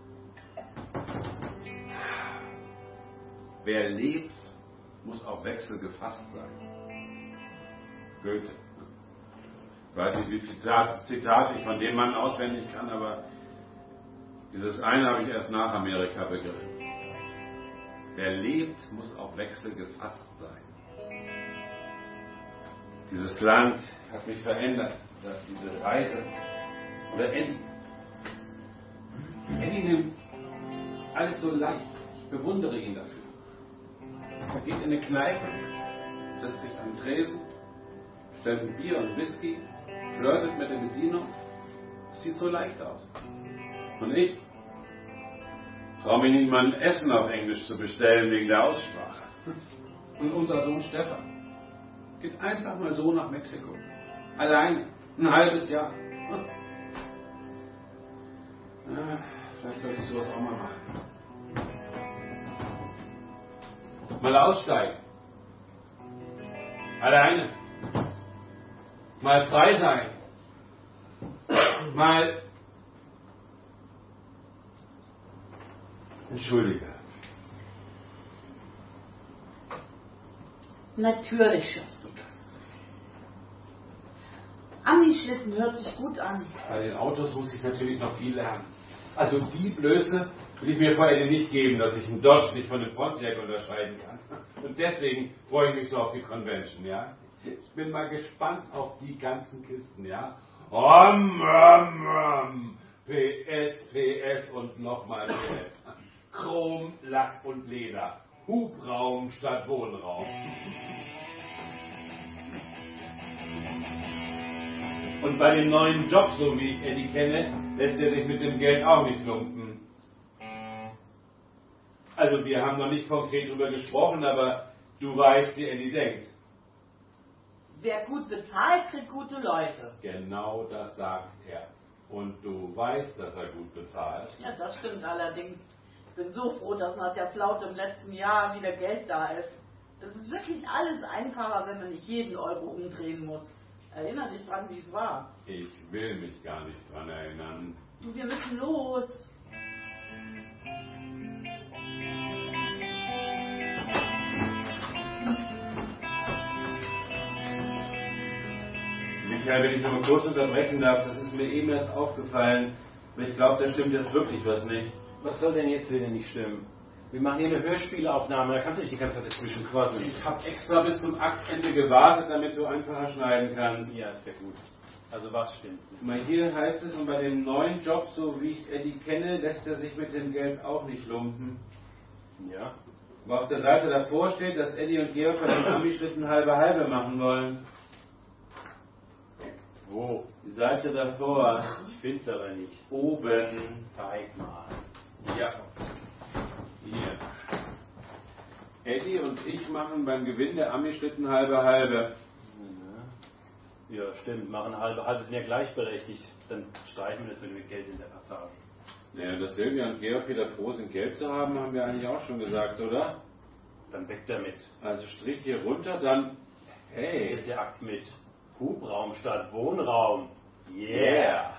S2: Wer lebt, muss auf Wechsel gefasst sein. Goethe. Ich weiß nicht, wie viele Zitate ich von dem Mann auswendig kann, aber dieses eine habe ich erst nach Amerika begriffen. Wer lebt, muss auf Wechsel gefasst sein. Dieses Land hat mich verändert. Dass diese Reise. Oder Eddie. Eddie nimmt alles so leicht. Ich bewundere ihn dafür. Er geht in eine Kneipe, setzt sich am Tresen, stellt ein Bier und Whisky, flirtet mit der Bedienung. Das sieht so leicht aus. Und ich traue mich nicht mal ein Essen auf Englisch zu bestellen wegen der Aussprache. Und unser Sohn Stefan geht einfach mal so nach Mexiko. Alleine. Ein halbes Jahr. Ja, vielleicht sollte ich sowas auch mal machen. Mal aussteigen. Alleine. Mal frei sein. Mal. Entschuldige.
S3: Natürlich schaffst du das. Ami-Schlitten hört sich gut an.
S2: Bei den Autos muss ich natürlich noch viel lernen. Also die Blöße will ich mir vorher nicht geben, dass ich einen Dodge nicht von einem Pontiac unterscheiden kann. Und deswegen freue ich mich so auf die Convention, ja. Ich bin mal gespannt auf die ganzen Kisten, ja. Rom, rom, rom. P S, P S und nochmal P S. Chrom, Lack und Leder. Hubraum statt Wohnraum. Und bei dem neuen Job, so wie ich Eddie kenne, lässt er sich mit dem Geld auch nicht lumpen. Also wir haben noch nicht konkret drüber gesprochen, aber du weißt, wie Eddie denkt.
S3: Wer gut bezahlt, kriegt gute Leute.
S2: Genau das sagt er. Und du weißt, dass er gut bezahlt.
S3: Ja, das stimmt allerdings. Ich bin so froh, dass nach der Flaute im letzten Jahr wieder Geld da ist. Es ist wirklich alles einfacher, wenn man nicht jeden Euro umdrehen muss. Erinner dich dran, wie es war.
S2: Ich will mich gar nicht dran erinnern.
S3: Du, wir müssen los.
S2: Michael, wenn ich noch mal kurz unterbrechen darf, das ist mir eben erst aufgefallen. Aber ich glaube, da stimmt jetzt wirklich was nicht.
S1: Was soll denn jetzt wieder nicht stimmen? Wir machen hier eine Hörspielaufnahme, da kannst du nicht die ganze Zeit dazwischen quasseln.
S2: Ich habe extra bis zum Aktende gewartet, damit du einfacher schneiden kannst.
S1: Ja, ist ja gut. Also was stimmt?
S2: Mal hier heißt es, und bei dem neuen Job, so wie ich Eddie kenne, lässt er sich mit dem Geld auch nicht lumpen.
S1: Ja.
S2: Aber auf der Seite davor steht, dass Eddie und Georg bei den Ami-Schlitten halbe halbe machen wollen.
S1: Wo?
S2: Die Seite davor.
S1: Ich find's aber nicht.
S2: Oben.
S1: Zeig mal.
S2: Ja. Hier. Eddie und ich machen beim Gewinn der Ami-Schlitten halbe halbe.
S1: Ja, stimmt. Machen halbe halbe, sind ja gleichberechtigt. Dann streichen wir das mit Geld in der Passage.
S2: Naja, dass Silvia und Georg wieder froh sind, Geld zu haben, haben wir eigentlich auch schon gesagt, oder?
S1: Dann weg damit.
S2: Also Strich hier runter, dann... Hey.
S1: Geht der Akt mit Hubraum statt Wohnraum.
S2: Yeah.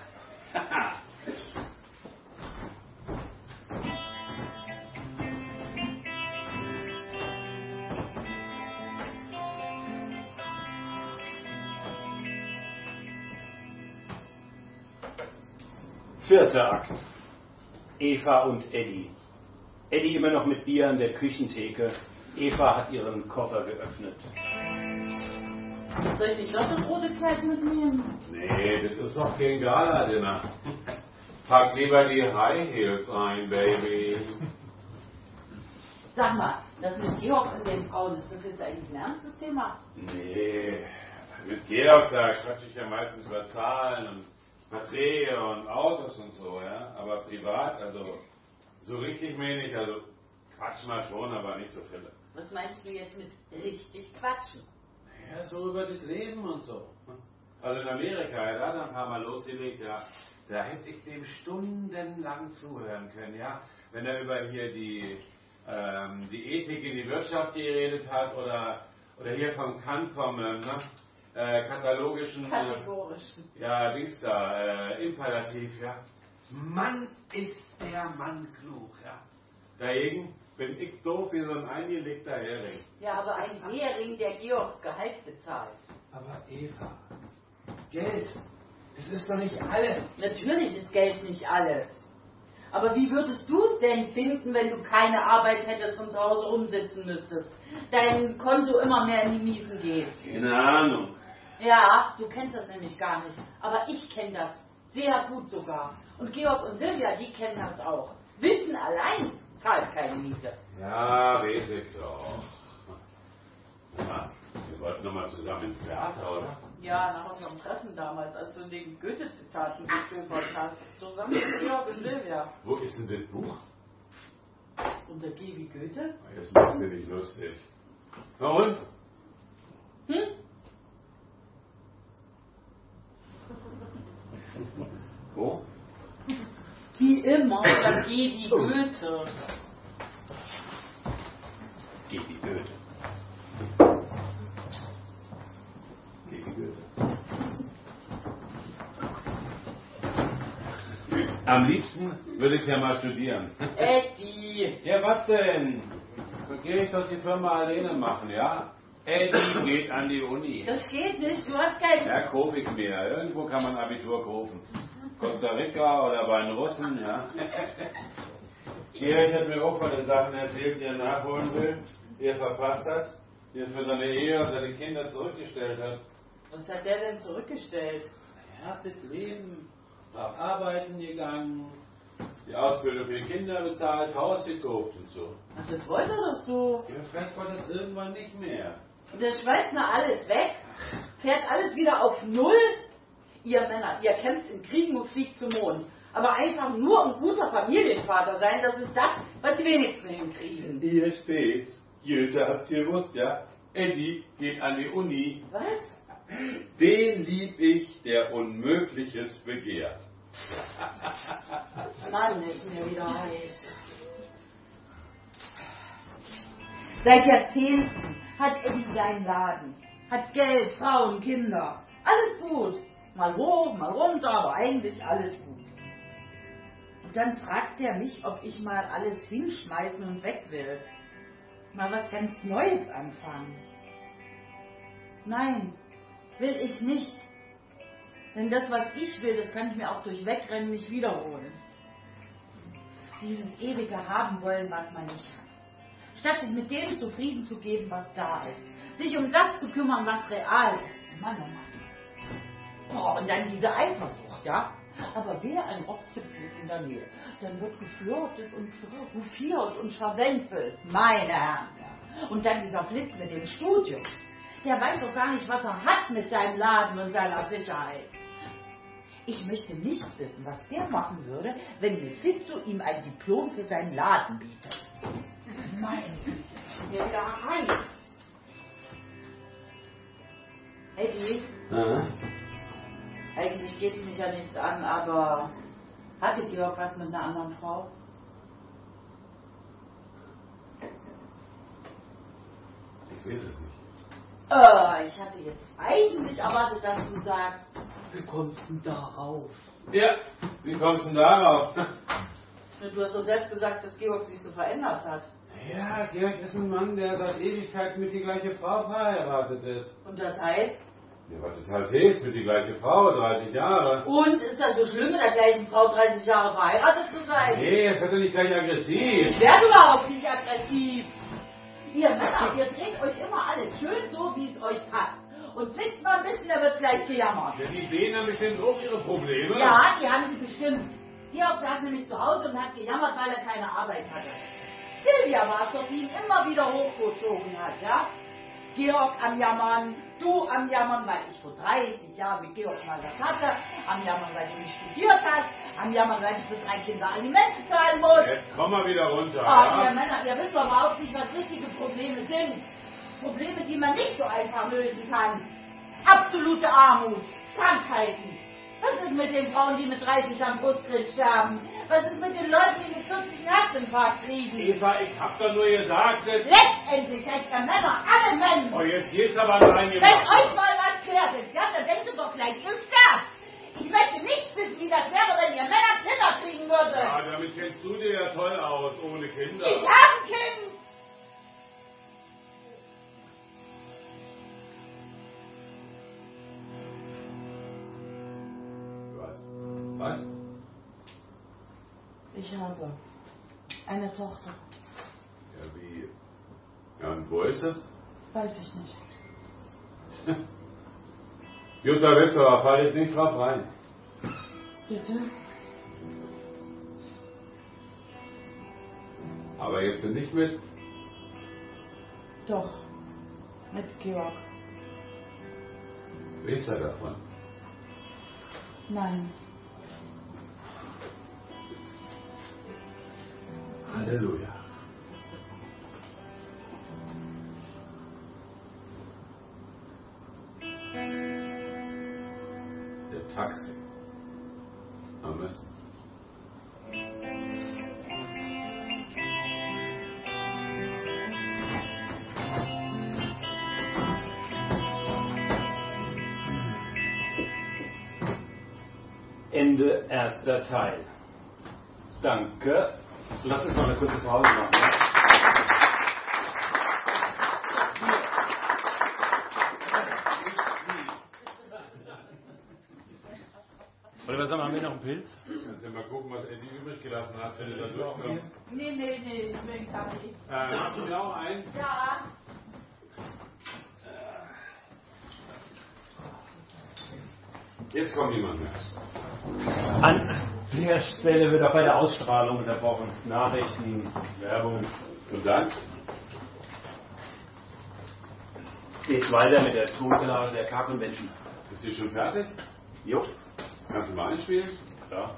S1: Vierter Akt. Eva und Eddie. Eddie immer noch mit Bier an der Küchentheke. Eva hat ihren Koffer geöffnet.
S3: Soll ich nicht doch das rote Kleid mitnehmen?
S2: Nee, das ist doch kein Gala-Dinner. Pack lieber die High Heels ein, Baby.
S3: Sag mal, das mit Georg und den Frauen, ist das jetzt eigentlich ein ernstes Thema?
S2: Nee, mit Georg, da quatsche ich ja meistens über Zahlen und Verträge und Autos und so, ja. Aber privat, also so richtig wenig, also quatschen wir schon, aber nicht so viele.
S3: Was meinst du jetzt mit richtig quatschen?
S2: Ja, so über das Leben und so.
S7: Also in Amerika, er hat ein paar Mal losgelegt, ja. Da hätte ich dem stundenlang zuhören können, ja. Wenn er über hier die, ähm, die Ethik in die Wirtschaft geredet hat oder, oder hier vom Kant vom ähm, ne, äh, katalogischen,
S3: Kategorischen.
S7: Äh, ja, Dings da, äh, Imperativ, ja. Mann ist der Mann klug, ja. Dagegen bin ich doof wie so ein eingelegter Hering.
S3: Ja, aber ein Hering, der Georgs Gehalt bezahlt.
S7: Aber Eva, Geld, das ist doch nicht alles.
S3: Natürlich ist Geld nicht alles. Aber wie würdest du es denn finden, wenn du keine Arbeit hättest und zu Hause rumsitzen müsstest? Dein Konto immer mehr in die Miesen geht.
S7: Keine Ahnung.
S3: Ja, du kennst das nämlich gar nicht. Aber ich kenne das. Sehr gut sogar. Und Georg und Silvia, die kennen das auch. Wissen allein zahlt keine Miete.
S7: Ja, weiß ich doch. Ja, wir wollten nochmal zusammen ins Theater, oder?
S3: Ja, nach unserem Treffen damals, als du den Goethe-Zitaten gestöbert hast. Zusammen mit Georg und Silvia.
S7: Wo ist denn das Buch?
S3: Unter G wie Goethe?
S7: Jetzt macht ihr nicht lustig. Na und?
S3: Hm?
S7: Wo?
S3: Wie immer, unter G wie Goethe.
S7: G wie Goethe. G wie Goethe. Am liebsten würde ich ja mal studieren.
S3: Eddie!
S7: Ja, was denn? So gehe ich doch die Firma alleine machen, ja? Eddie geht an die Uni.
S3: Das geht nicht, du hast kein...
S7: Ja, kaufe ich mir. Irgendwo kann man Abitur kaufen. Costa Rica oder bei den Russen, ja. Georg hat mir auch von den Sachen erzählt, die er nachholen will, die er verpasst hat, die er für seine Ehe und seine Kinder zurückgestellt hat.
S3: Was hat der denn zurückgestellt?
S7: Er hat das Leben, auf Arbeiten gegangen, die Ausbildung für die Kinder bezahlt, Haus gekauft und so.
S3: Ach, das wollte er doch so.
S7: Ja, vielleicht war das irgendwann nicht mehr.
S3: Und der schmeißt mal alles weg, fährt alles wieder auf Null. Ihr Männer, ihr kämpft in Kriegen und fliegt zum Mond. Aber einfach nur ein guter Familienvater sein, das ist das, was die wenigsten hinkriegen.
S7: Hier steht's. Goethe hat's gewusst, ja. Eddie geht an die Uni.
S3: Was?
S7: Den lieb ich, der Unmögliches begehrt.
S3: Mann, ist mir wieder heiß. Seit Jahrzehnten hat Eddie seinen Laden. Hat Geld, Frauen, Kinder. Alles gut. Mal hoch, mal runter, aber eigentlich alles gut. Und dann fragt er mich, ob ich mal alles hinschmeißen und weg will. Mal was ganz Neues anfangen. Nein, will ich nicht. Denn das, was ich will, das kann ich mir auch durch Wegrennen nicht wiederholen. Dieses ewige Haben wollen, was man nicht hat. Statt sich mit dem zufrieden zu geben, was da ist. Sich um das zu kümmern, was real ist. Mann, oh Mann. Oh, und dann diese Eifersucht, ja? Aber wer ein Rockzipfel ist in der Nähe, dann wird geflirtet und hofiert und scharwenzelt. Meine Herren, ja. Und dann dieser Blitz mit dem Studium. Der weiß doch gar nicht, was er hat mit seinem Laden und seiner Sicherheit. Ich möchte nicht wissen, was der machen würde, wenn Mephisto ihm ein Diplom für seinen Laden bietet. Meine Güte, mir wieder heiß. Eddie?
S7: Aha.
S3: Eigentlich geht es mich ja nichts an, aber hatte Georg was mit einer anderen Frau?
S7: Ich weiß es nicht.
S3: Äh, ich hatte jetzt eigentlich erwartet, dass du sagst, wie kommst du darauf?
S7: Ja, wie kommst du denn darauf?
S3: Du hast doch selbst gesagt, dass Georg sich so verändert hat.
S7: Ja, Georg ist ein Mann, der seit Ewigkeiten mit die gleiche Frau verheiratet ist.
S3: Und das heißt?
S7: Ja, was ist halt ist, mit die gleiche Frau, dreißig Jahre.
S3: Und ist das so schlimm, mit der gleichen Frau dreißig Jahre verheiratet zu sein?
S7: Nee, jetzt wird er nicht gleich aggressiv.
S3: Ich werde überhaupt nicht aggressiv. Ihr Männer, ihr dreht euch immer alles schön so, wie es euch passt. Und zwickt mal ein bisschen, da wird gleich gejammert.
S7: Ja, die sehen haben bestimmt auch ihre Probleme.
S3: Ja, die haben sie bestimmt. Georg saß nämlich zu Hause und hat gejammert, weil er keine Arbeit hatte. Silvia war es doch, die ihn immer wieder hochgezogen hat, ja? Georg am Jammern, du am Jammern, weil ich vor dreißig Jahren mit Georg mal was hatte, am Jammern, weil du nicht studiert hast, am Jammern, weil du für drei Kinder Alimente zahlen musst.
S7: Jetzt komm mal wieder runter.
S3: Oh,
S7: ja?
S3: ihr Männer, ihr wisst doch überhaupt nicht, was richtige Probleme sind. Probleme, die man nicht so einfach lösen kann. Absolute Armut, Krankheiten. Was ist mit den Frauen, die mit dreißig am Brustkrebs sterben? Was ist mit den Leuten, die mit vierzig einen Herzinfarkt kriegen?
S2: Eva, ich hab doch nur gesagt, dass...
S3: Letztendlich recht der Männer, alle Männer.
S2: Oh, jetzt geht's aber rein.
S3: Wenn euch mal was klärt ist, ja, dann denkt ihr doch gleich, ihr sterbt. Ich möchte nicht wissen, wie das wäre, wenn ihr Männer Kinder kriegen würdet.
S2: Ja, damit kennst du dir ja toll aus, ohne Kinder.
S3: Ich habe ein Kind.
S2: Was? Was?
S3: Ich habe eine Tochter.
S2: Ja, wie? Ja, und wo ist sie?
S3: Weiß ich nicht.
S2: Jutta Witz, aber fall jetzt nicht drauf rein.
S3: Bitte?
S2: Aber jetzt sind nicht mit?
S3: Doch. Mit Georg.
S2: Wisst ihr davon?
S3: Nein.
S2: Halleluja. Der Taxi. Am besten.
S1: Ende erster Teil. Danke. Lass uns mal eine kurze Pause machen. Ja? Oder sag mal, haben wir noch einen Pilz?
S2: Kannst du mal gucken, was Eddie übrig gelassen hast, wenn du da durchkommst.
S3: Nee, nee, nee, ich will einen Kaffee.
S2: Äh, machst du mir auch einen?
S3: Ja.
S2: Jetzt kommt niemand mehr.
S1: An der Stelle wird auch bei der Ausstrahlung unterbrochen. Nachrichten, Werbung.
S2: Und dann?
S1: Geht weiter mit der Toncollage der K-Convention.
S2: Ist die schon fertig?
S1: Jo.
S2: Kannst du mal einspielen?
S1: Ja.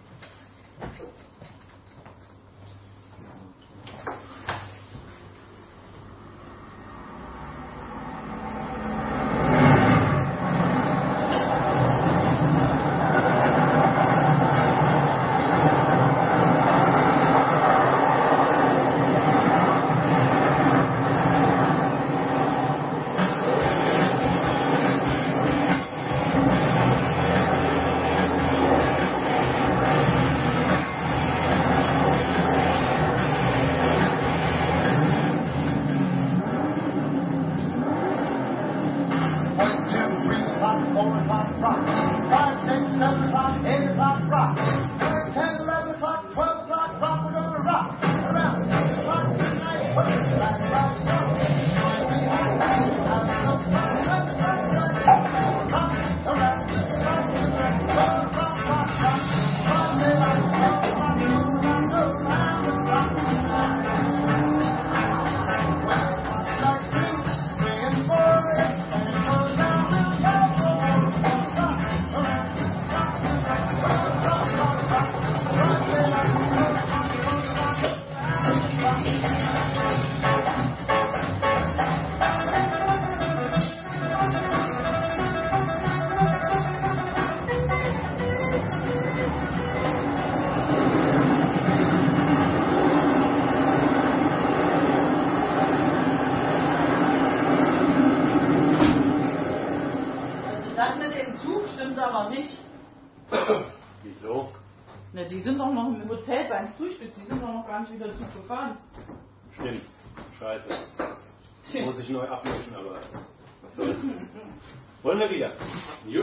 S1: Wieso?
S3: Na, die sind doch noch im Hotel beim Frühstück, die sind doch noch gar nicht wieder Zug gefahren.
S1: Stimmt. Scheiße. Muss ich neu abmischen, aber was soll's. Wollen wir wieder?
S2: Jo.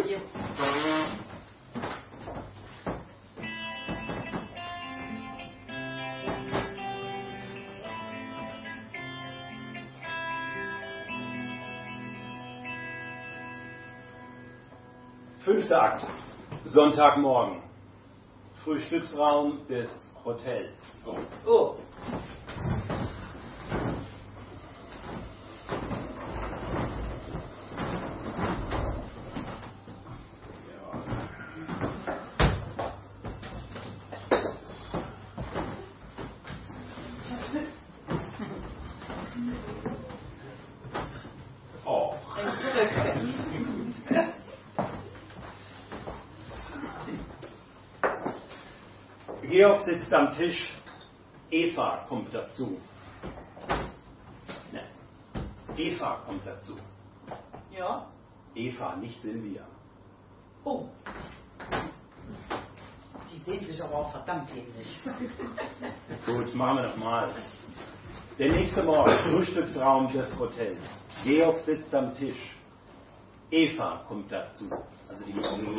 S1: Fünfter Akt. Sonntagmorgen. Frühstücksraum des Hotels.
S2: Oh.
S3: Oh.
S2: Oh.
S1: Georg sitzt am Tisch. Eva kommt dazu. Ne. Eva kommt dazu.
S3: Ja?
S1: Eva, nicht Silvia.
S3: Oh. Die sehen sich aber auch verdammt ähnlich.
S1: Gut, machen wir doch mal. Der nächste Morgen, Frühstücksraum des Hotels. Georg sitzt am Tisch. Eva kommt dazu. Also die
S2: Morgen.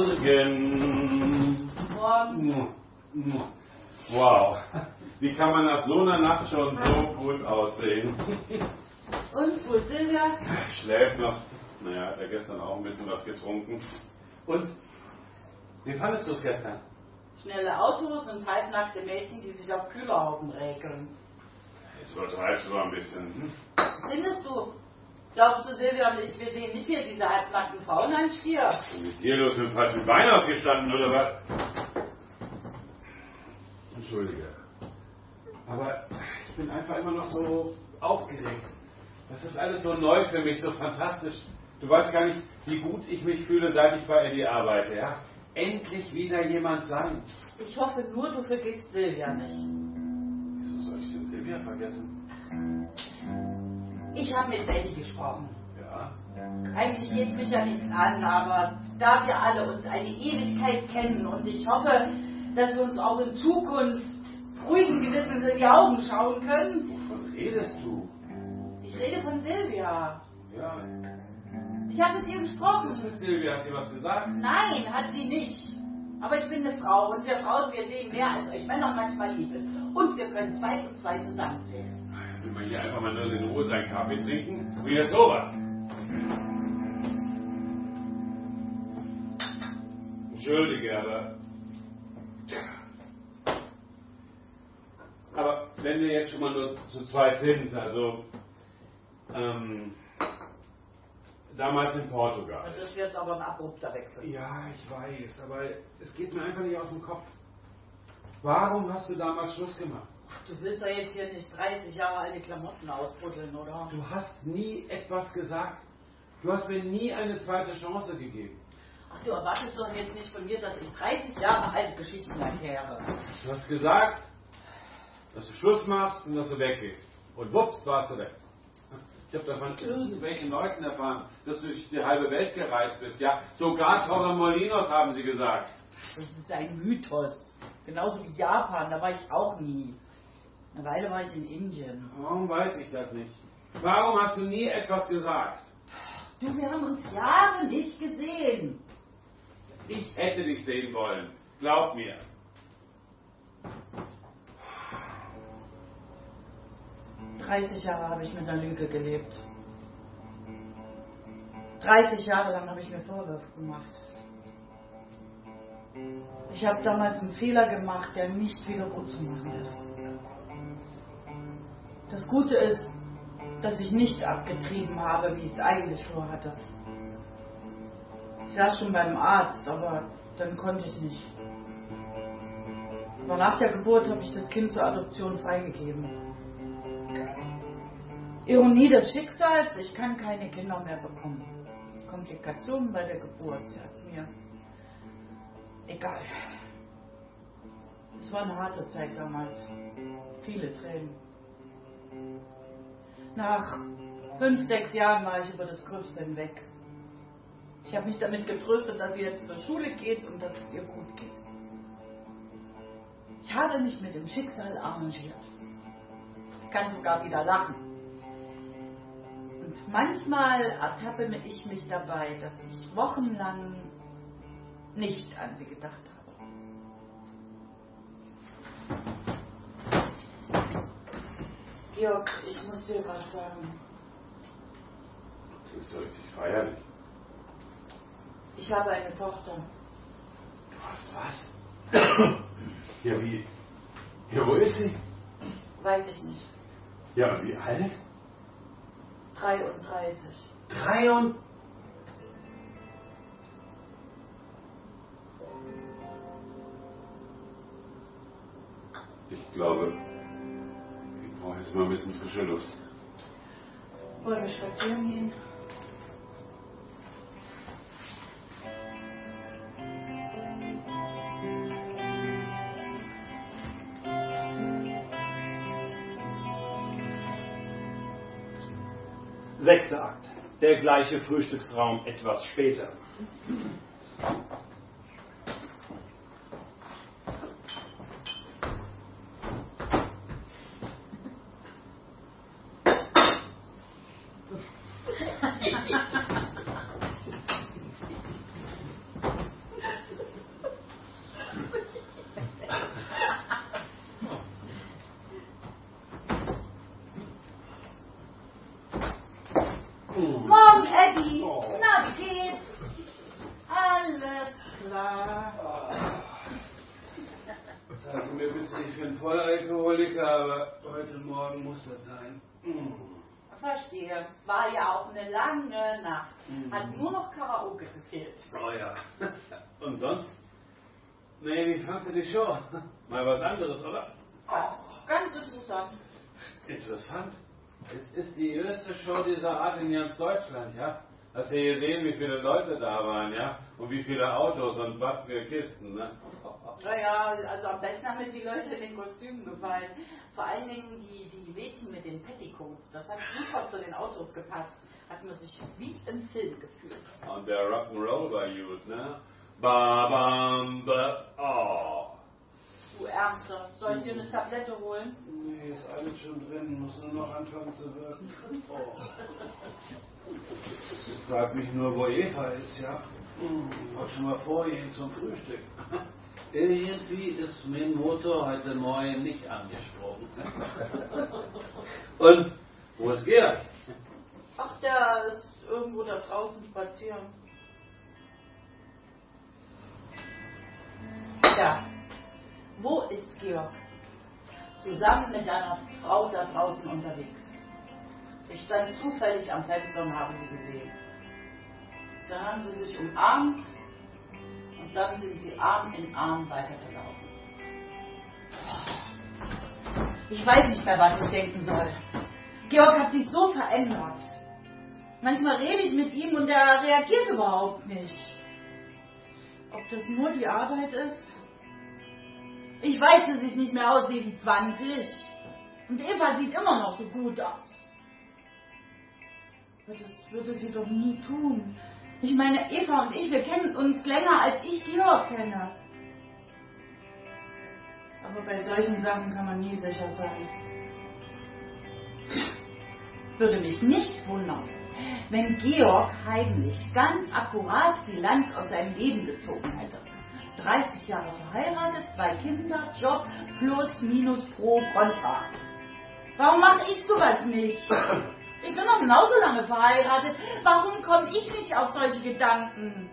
S3: Morgen.
S2: Wow. Wie kann man nach so einer Nacht schon so gut aussehen?
S3: Und, wo ist Silvia?
S2: Schläft noch. Naja, hat er gestern auch ein bisschen was getrunken. Und? Wie fandest du es gestern?
S3: Schnelle Autos und halbnackte Mädchen, die sich auf Kühlerhauben räkeln.
S2: Jetzt übertreibst du mal ein bisschen. Hm?
S3: Findest du? Glaubst du, Silvia und ich, wir sehen nicht mehr diese halbnackten Frauen an Stier?
S2: Was ist hier los, mit dem falschen Bein aufgestanden, oder was? Entschuldige. Aber ich bin einfach immer noch so aufgeregt. Das ist alles so neu für mich, so fantastisch. Du weißt gar nicht, wie gut ich mich fühle, seit ich bei Eddie arbeite, ja? Endlich wieder jemand sein.
S3: Ich hoffe nur, du vergisst Silvia nicht.
S2: Wieso soll ich denn Silvia vergessen?
S3: Ich habe mit Eddie gesprochen.
S2: Ja?
S3: Eigentlich geht es mich ja nichts an, aber da wir alle uns eine Ewigkeit kennen und ich hoffe, dass wir uns auch in Zukunft ruhigen Gewissens in die Augen schauen können.
S2: Wovon redest du?
S3: Ich rede von Silvia.
S2: Ja.
S3: Ich habe mit ihr gesprochen.
S2: Was ist mit Silvia? Hat sie was gesagt?
S3: Nein, hat sie nicht. Aber ich bin eine Frau und wir Frauen, wir sehen mehr, als euch Männern manchmal lieb ist. Und wir können zwei und zwei zusammenzählen.
S2: Will man hier einfach mal nur in Ruhe seinen Kaffee trinken? Wieder sowas. Entschuldige, aber... Aber wenn wir jetzt schon mal nur zu zweit sind, also... Ähm, damals in Portugal.
S3: Das ist jetzt aber ein abrupter Wechsel.
S2: Ja, ich weiß, aber es geht mir einfach nicht aus dem Kopf. Warum hast du damals Schluss gemacht?
S3: Ach, du willst doch jetzt hier nicht dreißig Jahre alte Klamotten ausbuddeln, oder?
S2: Du hast nie etwas gesagt. Du hast mir nie eine zweite Chance gegeben.
S3: Ach, du erwartest doch jetzt nicht von mir, dass ich dreißig Jahre alte Geschichten erkläre.
S2: Du hast gesagt, dass du Schluss machst und dass du weggehst. Und wups, warst du weg. Ich habe davon irgendwelchen Leuten erfahren, dass du durch die halbe Welt gereist bist. Ja, sogar Torremolinos haben sie gesagt.
S3: Das ist ein Mythos. Genauso wie Japan, da war ich auch nie. Eine Weile war ich in Indien.
S2: Warum weiß ich das nicht? Warum hast du nie etwas gesagt?
S3: Du, wir haben uns Jahre nicht gesehen.
S2: Ich hätte dich sehen wollen. Glaub mir.
S3: dreißig Jahre habe ich mit einer Lüge gelebt. dreißig Jahre lang habe ich mir Vorwürfe gemacht. Ich habe damals einen Fehler gemacht, der nicht wieder gut zu machen ist. Das Gute ist, dass ich nicht abgetrieben habe, wie ich es eigentlich vorhatte. Ich saß schon beim Arzt, aber dann konnte ich nicht. Aber nach der Geburt habe ich das Kind zur Adoption freigegeben. Ironie des Schicksals, ich kann keine Kinder mehr bekommen. Komplikationen bei der Geburt, sagt mir. Egal. Es war eine harte Zeit damals. Viele Tränen. Nach fünf, sechs Jahren war ich über das Gröbste hinweg. Ich habe mich damit getröstet, dass sie jetzt zur Schule geht und dass es ihr gut geht. Ich habe mich mit dem Schicksal arrangiert. Ich kann sogar wieder lachen. Und manchmal ertappe ich mich dabei, dass ich wochenlang nicht an sie gedacht habe. Georg, ich muss dir was sagen.
S2: Das ist so richtig feierlich.
S3: Ich habe eine Tochter.
S2: Du hast was? Ja, wie? Ja, wo ist sie?
S3: Weiß ich nicht.
S2: Ja, und wie alt?
S3: dreiunddreißig.
S2: Drei und... Ich glaube, ich brauche jetzt mal ein bisschen frische Luft.
S3: Wollen wir spazieren gehen?
S1: Sechster Akt. Der gleiche Frühstücksraum etwas später.
S3: Morgen, Eddie. Na, wie geht's? Alles klar.
S7: Sag mir bitte, ich bin Vollalkoholiker, aber heute Morgen muss das sein.
S3: Verstehe. War ja auch eine lange Nacht. Hat nur noch Karaoke gefehlt.
S7: Oh ja. Und sonst? Nee, wie fandst du die Show? Mal was anderes, oder?
S3: Ganz, ganz interessant.
S7: Interessant. Es ist die erste Show dieser Art in ganz Deutschland, ja? Hast du gesehen, wie viele Leute da waren, ja? Und wie viele Autos und was für Kisten, ne?
S3: Naja, also am besten haben mir die Leute in den Kostümen gefallen. Vor allen Dingen die, die Mädchen mit den Petticoats. Das hat super zu den Autos gepasst. Hat man sich wie im Film gefühlt.
S7: Und der Rock'n'Roll war gut, ne? Ba, bam, ba, oh.
S3: Du Ärmster, soll ich dir eine Tablette holen?
S7: Nee, ist alles schon drin, muss nur noch anfangen zu wirken. Oh. Ich frag mich nur, wo Eva ist, ja? Ich wollte schon mal vorgehen zum Frühstück. Irgendwie ist mein Motor heute Morgen nicht angesprungen. Und wo ist Georg?
S3: Ach, der ist irgendwo da draußen spazieren. Tja, wo ist Georg? Zusammen mit einer Frau da draußen unterwegs. Ich stand zufällig am Fenster und habe sie gesehen. Dann haben sie sich umarmt und dann sind sie Arm in Arm weitergelaufen. Ich weiß nicht mehr, was ich denken soll. Georg hat sich so verändert. Manchmal rede ich mit ihm und er reagiert überhaupt nicht. Ob das nur die Arbeit ist? Ich weiß, dass ich nicht mehr aussehe wie zwanzig. Und Eva sieht immer noch so gut aus. Aber das würde sie doch nie tun. Ich meine, Eva und ich, wir kennen uns länger, als ich Georg kenne. Aber bei solchen Sachen kann man nie sicher sein. Würde mich nicht wundern, wenn Georg heimlich ganz akkurat Bilanz aus seinem Leben gezogen hätte. dreißig Jahre verheiratet, zwei Kinder, Job, plus, minus, pro, contra. Warum mache ich sowas nicht? Ich bin noch genauso lange verheiratet. Warum komme ich nicht auf solche Gedanken?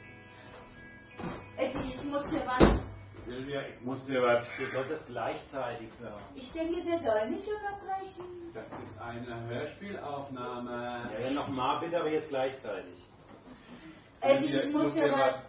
S3: Eddie, ich muss dir was.
S7: Silvia, ich muss dir was.
S1: Du solltest gleichzeitig sagen.
S3: Ich denke, wir sollen nicht unterbrechen.
S7: Das ist eine Hörspielaufnahme.
S1: Ja, ja, nochmal bitte, aber jetzt gleichzeitig.
S3: Eddie,
S7: Silvia,
S3: ich muss dir was.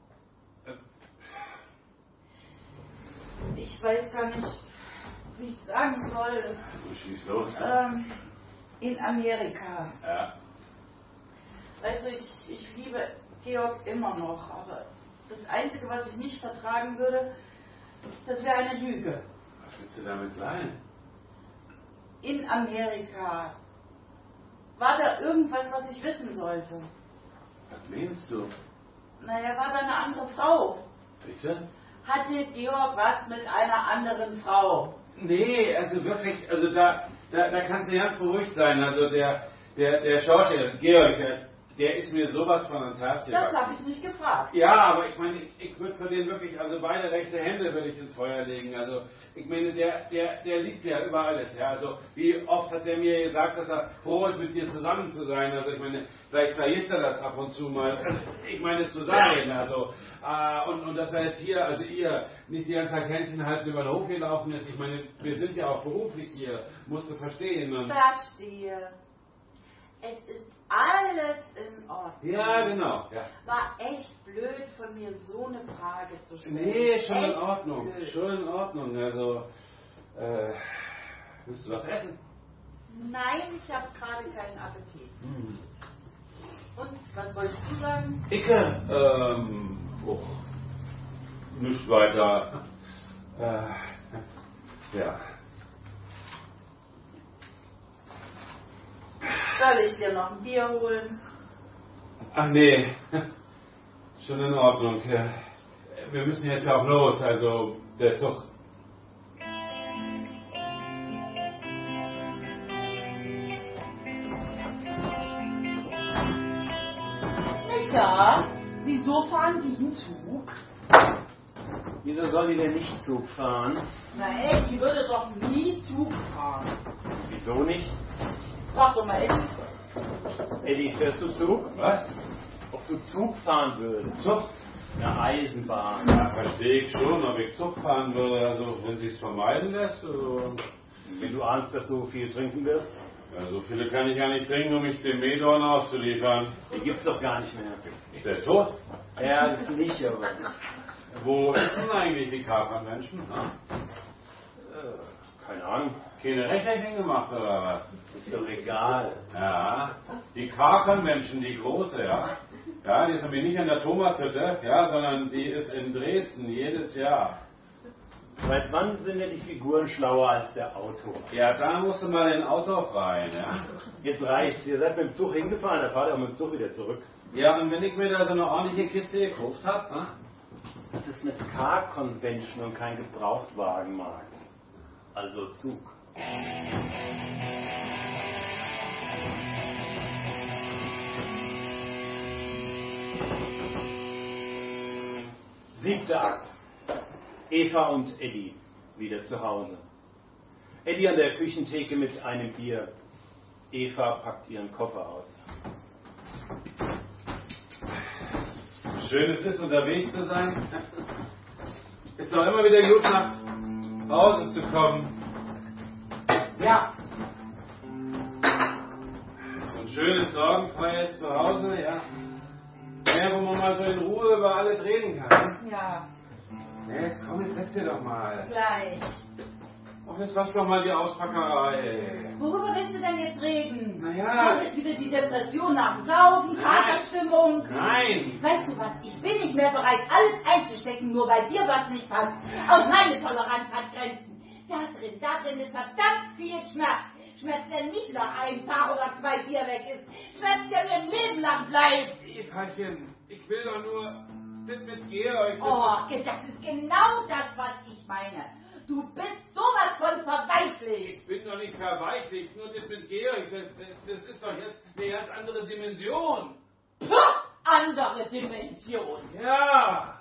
S3: Ich weiß gar nicht, wie ich sagen soll.
S7: Schieß los.
S3: Ähm, in Amerika.
S7: Ja.
S3: Weißt du, ich, ich liebe Georg immer noch, aber das Einzige, was ich nicht vertragen würde, das wäre eine Lüge.
S7: Was willst du damit sein?
S3: In Amerika. War da irgendwas, was ich wissen sollte?
S7: Was meinst du?
S3: Naja, war da eine andere Frau?
S7: Bitte?
S3: Hatte Georg was mit einer anderen Frau?
S7: Nee, also wirklich, also da, da, da kannst du ganz beruhigt sein. Also der, der, der Schauspieler, Georg, der, der ist mir sowas von ans Herz
S3: Das
S7: gewachsen.
S3: habe ich nicht gefragt.
S7: Ja, aber ich meine, ich, ich würde von dem wirklich, also beide rechte Hände würde ich ins Feuer legen. Also ich meine, der, der, der liebt ja über alles. Ja, also wie oft hat der mir gesagt, dass er froh ist, mit dir zusammen zu sein. Also ich meine, vielleicht vergisst er das ab und zu mal. Ich meine, zu sein. Also äh, und, und dass er jetzt hier, also ihr, nicht die ganze Zeit Händchen halten über den Hof gelaufen ist. Ich meine, wir sind ja auch beruflich hier. Musst du verstehen. Und
S3: Verstehe. Es ist alles in Ordnung.
S7: ja, genau. Ja.
S3: War echt blöd von mir, so eine Frage zu stellen.
S7: Nee, schon in
S3: Echt
S7: Ordnung.
S3: blöd.
S7: Schon in Ordnung. Also, äh, willst du was essen?
S3: Nein, ich habe gerade keinen Appetit.
S7: Hm.
S3: Und, was wolltest du sagen?
S7: Icke? Ähm, oh, nicht weiter. Äh, ja.
S3: Soll ich dir noch ein Bier holen?
S2: Ach nee, schon in Ordnung. Wir müssen jetzt auch los, also der Zug.
S5: Ja, wieso fahren die einen Zug?
S1: Wieso soll die denn nicht Zug fahren?
S3: Na ey, die würde doch nie Zug fahren.
S1: Wieso nicht?
S3: Frag doch mal Eddie.
S1: Eddie, fährst du Zug?
S2: Was?
S1: Ob du Zug fahren würdest?
S2: Zug?
S1: Eine Eisenbahn.
S2: Ja, verstehe ich schon, ob ich Zug fahren würde, also wenn sie es vermeiden lässt. Also.
S1: Wenn du ahnst, dass du viel trinken wirst?
S2: Ja, so viele kann ich ja nicht trinken, um mich dem Medorn auszuliefern.
S1: Die gibt's doch gar nicht mehr.
S2: Ist der tot?
S1: Ja, das nicht, aber...
S2: Wo ist denn eigentlich die Kapernmenschen?
S1: Äh, keine Ahnung.
S2: Keine Rechnung gemacht oder was?
S1: Ist doch egal.
S2: Ja, die Kapernmenschen, die große, ja. Ja, die ist nämlich nicht in der Thomashütte, ja, sondern die ist in Dresden jedes Jahr.
S1: Seit wann sind denn die Figuren schlauer als der Autor?
S2: Ja, da musst du mal den Autor rein, ja.
S1: Jetzt reicht's. Ihr seid mit dem Zug hingefahren, da fahrt ihr auch mit dem Zug wieder zurück.
S2: Ja, und wenn ich mir da so eine ordentliche Kiste gekauft habe, ne?
S1: Das ist eine Car-Convention und kein Gebrauchtwagenmarkt. Also Zug. Siebter Akt. Eva und Eddie wieder zu Hause. Eddie an der Küchentheke mit einem Bier. Eva packt ihren Koffer aus.
S2: Schön es ist, unterwegs zu sein. Ist doch immer wieder gut, nach Hause zu kommen.
S3: Ja.
S2: So ein schönes, sorgenfreies Zuhause, ja. Ja, wo man mal so in Ruhe über alles reden kann.
S3: Ja,
S2: Ja, jetzt komm, jetzt setz dir doch mal.
S3: gleich.
S2: Ach, jetzt wasch doch mal die Auspackerei.
S3: Worüber willst du denn jetzt reden?
S2: Na ja.
S3: Kommt jetzt wieder die Depression nach dem Saufen,
S2: Nein.
S3: Vaterstimmung?
S2: Nein!
S3: Weißt du was, ich bin nicht mehr bereit, alles einzustecken, nur weil dir was nicht passt. Und meine Toleranz hat Grenzen. Da drin, da drin ist verdammt viel Schmerz. Schmerz, der nicht nach einem Tag oder zwei Bier weg ist. Schmerz, der mir ein Leben lang bleibt.
S2: Evachen, ich will doch nur das mit Georg.
S3: Oh, das ist genau das, was ich meine. Du bist sowas von verweichlicht.
S2: Ich bin doch nicht verweichlicht, nur das mit Georg, das, das ist doch jetzt eine ganz andere Dimension.
S3: Puh, andere Dimension.
S2: Ja!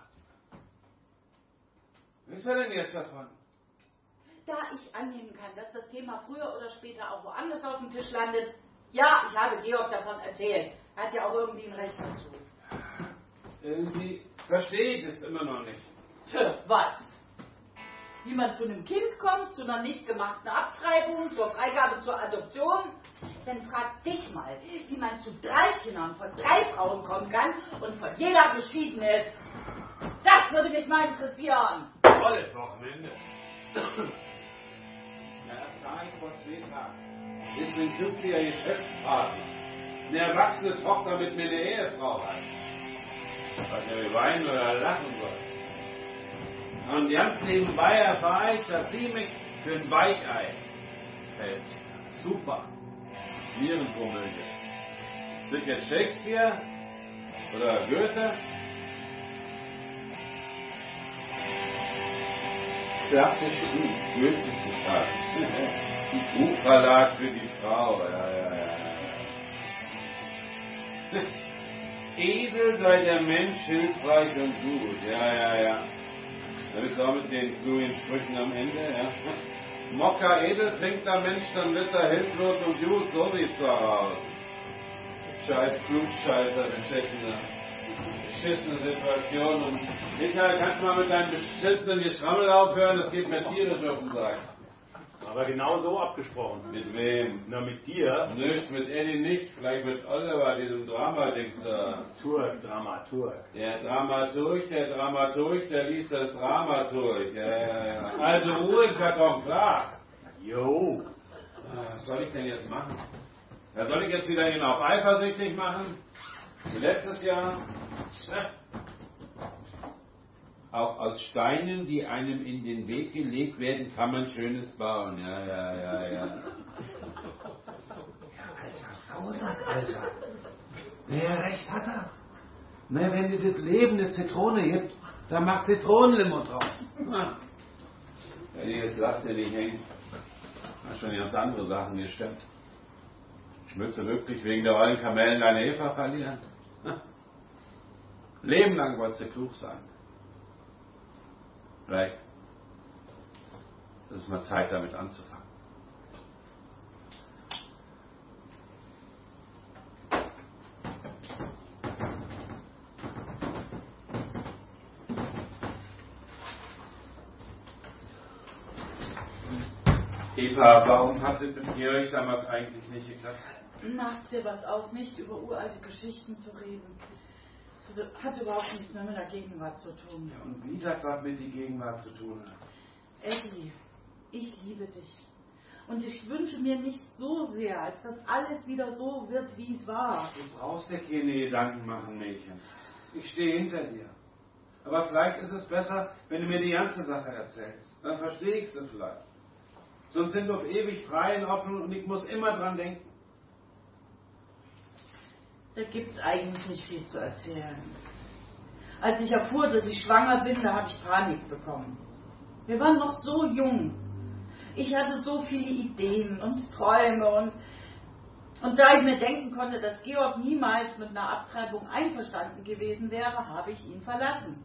S2: Was ist er denn jetzt davon?
S3: Da ich annehmen kann, dass das Thema früher oder später auch woanders auf dem Tisch landet, ja, ich habe Georg davon erzählt. Er hat ja auch irgendwie ein Recht dazu.
S2: Irgendwie verstehe ich es immer noch nicht.
S3: Tja, was? Wie man zu einem Kind kommt, zu einer nicht gemachten Abtreibung, zur Freigabe zur Adoption? Dann frag dich mal, wie man zu drei Kindern von drei Frauen kommen kann und von jeder geschieden ist. Das würde mich mal interessieren.
S2: Volles Wochenende. Na, Tag vor zwei Tagen. Ist ein künftiger Geschäftspartner. Eine erwachsene Tochter mit mir eine Ehefrau hat. Was er weinen oder lachen soll. Und ganz nebenbei erfahre ich, dass sie mich für ein Weichei hält. Super. Nierenkomödie. Sind jetzt Shakespeare? Oder Goethe? Klassisch gut. Goethe-Zitat. Buchverlag für die Frau. Ja, ja, ja. Edel sei der Mensch hilfreich und gut. Ja, ja, ja. Das ist auch mit den klugen Sprüchen am Ende, ja. Mocker edel trinkt der Mensch, dann wird er hilflos und gut, so sieht's doch aus. Scheiß Klugscheißer, beschissene, beschissene Situation. Und Michael, kannst du mal mit deinem beschissenen Geschrammel aufhören? Das geht mir tierisch auf den Sack.
S1: Aber genau so abgesprochen.
S2: Mit wem?
S1: Na, mit dir.
S2: Nicht, mit Eddie nicht. Vielleicht mit Oliver, diesem Drama-Dings da.
S1: Turk, Dramaturg.
S2: Der Dramaturg, der Dramaturg, der liest das Dramaturg. Ja, ja, ja. Also Ruhe im Karton, klar.
S1: Jo.
S2: Was soll ich denn jetzt machen? Ja, soll ich jetzt wieder ihn auf eifersüchtig machen? Wie letztes Jahr? Auch aus Steinen, die einem in den Weg gelegt werden, kann man Schönes bauen. Ja, ja, ja, ja.
S7: alter Sausack, Alter. Wer recht hat er? Na, wenn dir das Leben eine Zitrone gibt, dann mach Zitronenlimo drauf. Ja, jetzt lass dir nicht hängen. Hast schon ganz andere Sachen gestemmt. Ich müsste wirklich wegen der ollen Kamellen deine Eva verlieren. Leben lang wolltest du klug sein. Vielleicht ist es mal Zeit, damit anzufangen. Eva, warum hat es mit Georg damals eigentlich nicht geklappt?
S3: Macht dir was aus, nicht über uralte Geschichten zu reden. Das hat überhaupt nichts mehr mit der Gegenwart zu tun.
S7: Ja, und wie das was mit der Gegenwart zu tun hat?
S3: Eddie, ich liebe dich. Und ich wünsche mir nicht so sehr, als dass alles wieder so wird, wie es war.
S7: Du brauchst dir keine Gedanken machen, Mädchen. Ich stehe hinter dir. Aber vielleicht ist es besser, wenn du mir die ganze Sache erzählst. Dann verstehe ich sie vielleicht. Sonst sind wir auf ewig frei und offen und ich muss immer dran denken.
S3: Da gibt es eigentlich nicht viel zu erzählen. Als ich erfuhr, dass ich schwanger bin, da habe ich Panik bekommen. Wir waren noch so jung. Ich hatte so viele Ideen und Träume und, und da ich mir denken konnte, dass Georg niemals mit einer Abtreibung einverstanden gewesen wäre, habe ich ihn verlassen.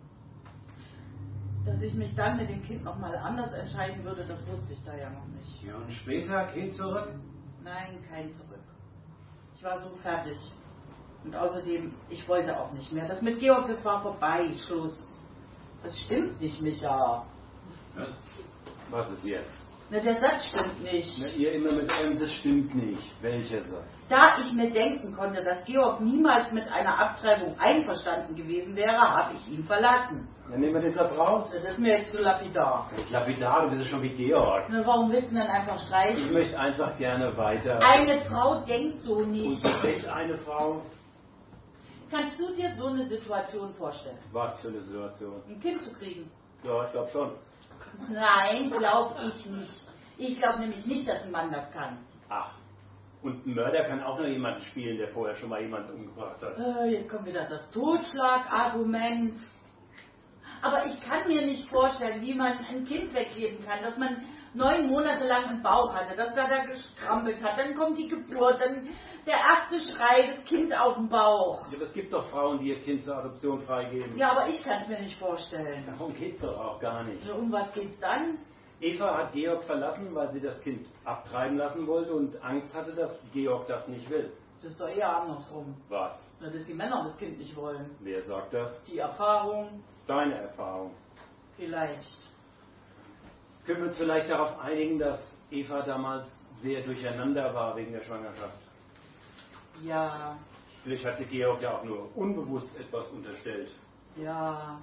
S3: Dass ich mich dann mit dem Kind nochmal anders entscheiden würde, das wusste ich da ja noch nicht.
S7: Ja, und später Kind zurück?
S3: Nein, kein Zurück. Ich war so fertig. Und außerdem, ich wollte auch nicht mehr. Das mit Georg, das war vorbei, Schluss. Das stimmt nicht, Micha.
S7: Was? Was ist jetzt?
S3: Na, der Satz stimmt nicht.
S1: Na, ihr immer mit eurem, das stimmt nicht. Welcher Satz?
S3: Da ich mir denken konnte, dass Georg niemals mit einer Abtreibung einverstanden gewesen wäre, habe ich ihn verlassen.
S1: Dann nehmen wir den Satz raus.
S3: Das ist mir jetzt zu lapidar.
S1: Ich lapidar, du bist ja schon wie Georg.
S3: Na, warum willst du denn einfach
S1: Ich
S3: streichen?
S1: möchte einfach gerne weiter.
S3: Eine Frau denkt so
S1: Und
S3: nicht.
S1: welch eine Frau?
S3: Kannst du dir so eine Situation vorstellen?
S1: Was für eine Situation?
S3: Ein Kind zu kriegen?
S1: Ja, ich glaube schon.
S3: Nein, glaube ich nicht. Ich glaube nämlich nicht, dass ein Mann das kann.
S1: Ach. Und ein Mörder kann auch nur jemanden spielen, der vorher schon mal jemanden umgebracht hat.
S3: Äh, jetzt kommt wieder das Totschlagargument. Aber ich kann mir nicht vorstellen, wie man ein Kind weggeben kann, dass man neun Monate lang im Bauch hatte, dass er da gestrampelt hat, dann kommt die Geburt, dann der erste Schrei, das Kind auf dem Bauch.
S1: Ja, aber es gibt doch Frauen, die ihr Kind zur Adoption freigeben.
S3: Ja, aber ich kann es mir nicht vorstellen.
S1: Darum geht's doch auch gar nicht.
S3: So, um was geht's dann?
S1: Eva hat Georg verlassen, weil sie das Kind abtreiben lassen wollte und Angst hatte, dass Georg das nicht will.
S3: Das ist doch eher andersrum.
S1: Was?
S3: Na, dass die Männer das Kind nicht wollen.
S1: Wer sagt das?
S3: Die Erfahrung,
S1: Deine Erfahrung.
S3: vielleicht.
S1: Können wir uns vielleicht darauf einigen, dass Eva damals sehr durcheinander war wegen der Schwangerschaft?
S3: Ja,
S1: Vielleicht hat sie Georg ja auch nur unbewusst etwas unterstellt.
S3: ja.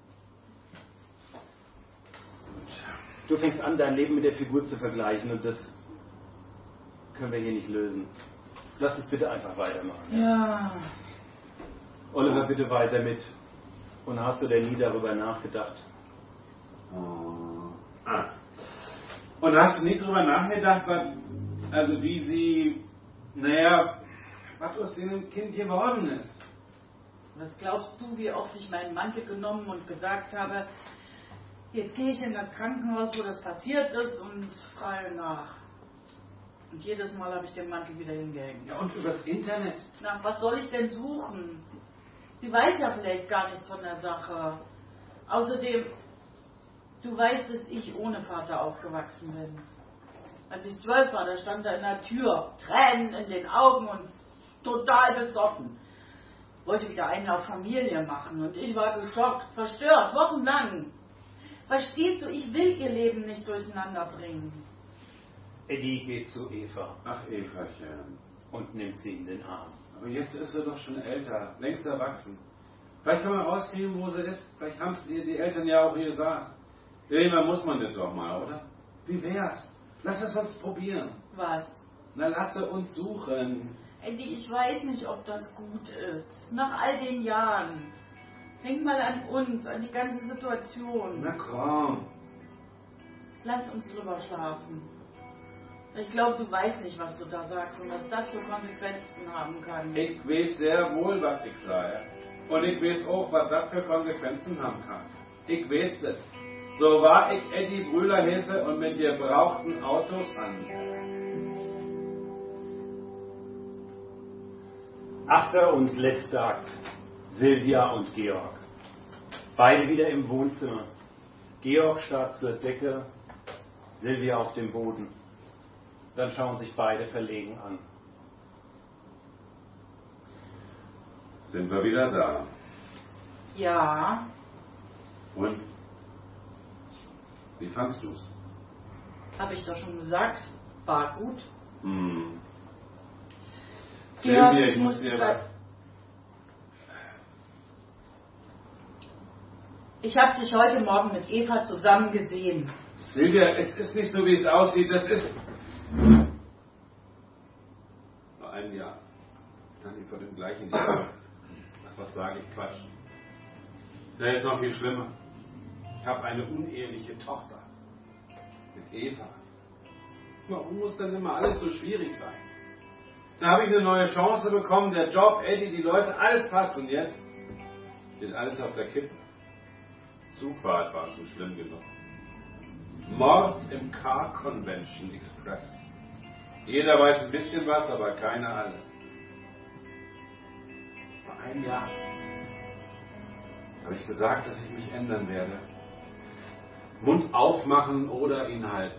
S1: Du fängst an, dein Leben mit der Figur zu vergleichen und das können wir hier nicht lösen. Lass uns bitte einfach weitermachen.
S3: Ja.
S1: Oliver, bitte weiter mit. Und hast du denn nie darüber nachgedacht?
S7: Oh. Ah. Und hast du nie darüber nachgedacht, was, also wie sie, naja, was aus dem Kind geworden ist?
S3: Was glaubst du, wie oft ich meinen Mantel genommen und gesagt habe, jetzt gehe ich in das Krankenhaus, wo das passiert ist und frage nach. Und jedes Mal habe ich den Mantel wieder hingehängt.
S7: Ja, und übers Internet?
S3: Nach was soll ich denn suchen? Sie weiß ja vielleicht gar nichts von der Sache. Außerdem, du weißt, dass ich ohne Vater aufgewachsen bin. Als ich zwölf war, da stand er in der Tür, Tränen in den Augen und total besoffen. Wollte wieder einen auf Familie machen und ich war geschockt, verstört, wochenlang. Verstehst du, ich will ihr Leben nicht durcheinander bringen.
S1: Eddie geht zu Eva
S7: Ach, Evachen.
S1: und nimmt sie in den Arm.
S7: Aber jetzt ist sie doch schon älter, längst erwachsen. Vielleicht kann man rauskriegen, wo sie ist. Vielleicht haben es ihr die Eltern ja auch gesagt. Irgendwann muss man das doch mal, oder? Wie wär's? Lass es uns probieren.
S3: Was?
S7: Na, lass sie uns suchen.
S3: Eddie, ich weiß nicht, ob das gut ist. Nach all den Jahren. Denk mal an uns, an die ganze Situation.
S7: Na komm.
S3: Lasst uns drüber schlafen. Ich glaube, du weißt nicht, was du da sagst und was das für Konsequenzen haben kann.
S7: Ich weiß sehr wohl, was ich sage. Und ich weiß auch, was das für Konsequenzen haben kann. Ich weiß das. So war ich Eddie Brühlerhese und mit gebrauchten Autos an.
S1: Achter und letzter Akt. Silvia und Georg. Beide wieder im Wohnzimmer. Georg starrt zur Decke, Silvia auf dem Boden. Dann schauen sich beide verlegen an.
S7: Sind wir wieder da?
S3: Ja.
S7: Und? Wie fandst du's?
S3: Habe ich doch schon gesagt. War gut.
S7: Hm.
S3: Georg,
S7: Silvia,
S3: ich
S7: ich muss
S3: muss
S7: dir
S3: dich
S7: was...
S3: was... Ich habe dich heute Morgen mit Eva zusammen gesehen.
S7: Silvia, es ist nicht so, wie es aussieht. Das ist... Vor einem Jahr. Dann vor dem gleichen Jahr. Ach, was sage ich? Quatsch. Ist ja jetzt noch viel schlimmer. Ich habe eine uneheliche Tochter. Mit Eva. Warum muss denn immer alles so schwierig sein? Da habe ich eine neue Chance bekommen. Der Job, Eddie, die Leute, alles passt. Und jetzt steht alles auf der Kippe. Zugfahrt war schon schlimm genug. Mord im Car Convention Express. Jeder weiß ein bisschen was, aber keiner alles. Vor einem Jahr habe ich gesagt, dass ich mich ändern werde. Mund aufmachen oder ihn halten.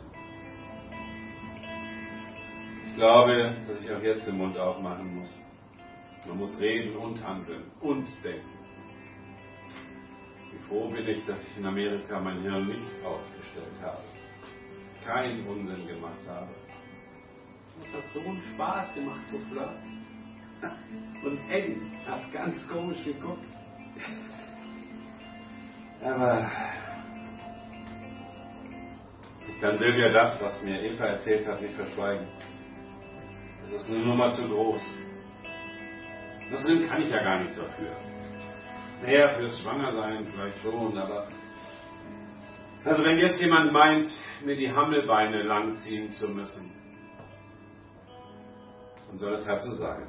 S7: Ich glaube, dass ich auch jetzt den Mund aufmachen muss. Man muss reden und handeln und denken. Wie froh bin ich, dass ich in Amerika mein Hirn nicht aufgestellt habe. Keinen Unsinn gemacht habe. Es hat so einen Spaß gemacht zu flirten. Und Eddie hat ganz komisch geguckt. Aber ich kann Silvia das, was mir Eva erzählt hat, nicht verschweigen. Das ist eine Nummer zu groß. Außerdem kann ich ja gar nichts dafür. Naja, fürs Schwangersein vielleicht schon, aber... Also wenn jetzt jemand meint, mir die Hammelbeine langziehen zu müssen, dann soll es halt so sein.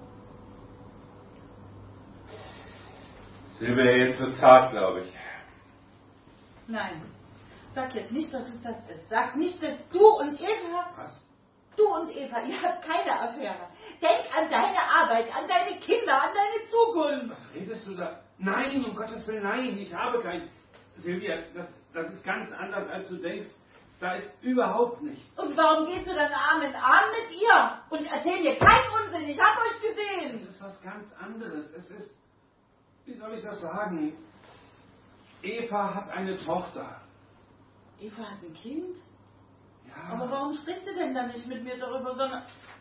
S7: Silvia, jetzt wird's hart, glaube ich.
S3: Nein. Sag jetzt nicht, dass es das ist. Sag nicht, dass du und Eva...
S7: Was?
S3: Du und Eva, ihr habt keine Affäre. Denk an deine Arbeit, an deine Kinder, an deine Zukunft.
S7: Was redest du da? Nein, um Gottes Willen, nein, ich habe kein... Silvia, das, das ist ganz anders, als du denkst. Da ist überhaupt nichts.
S3: Und warum gehst du dann Arm in Arm mit ihr? Und erzähl mir keinen Unsinn, ich hab euch gesehen.
S7: Es ist was ganz anderes. Es ist... Wie soll ich das sagen? Eva hat eine Tochter.
S3: Eva hat ein Kind?
S7: Ja.
S3: Aber warum sprichst du denn dann nicht mit mir darüber, sondern...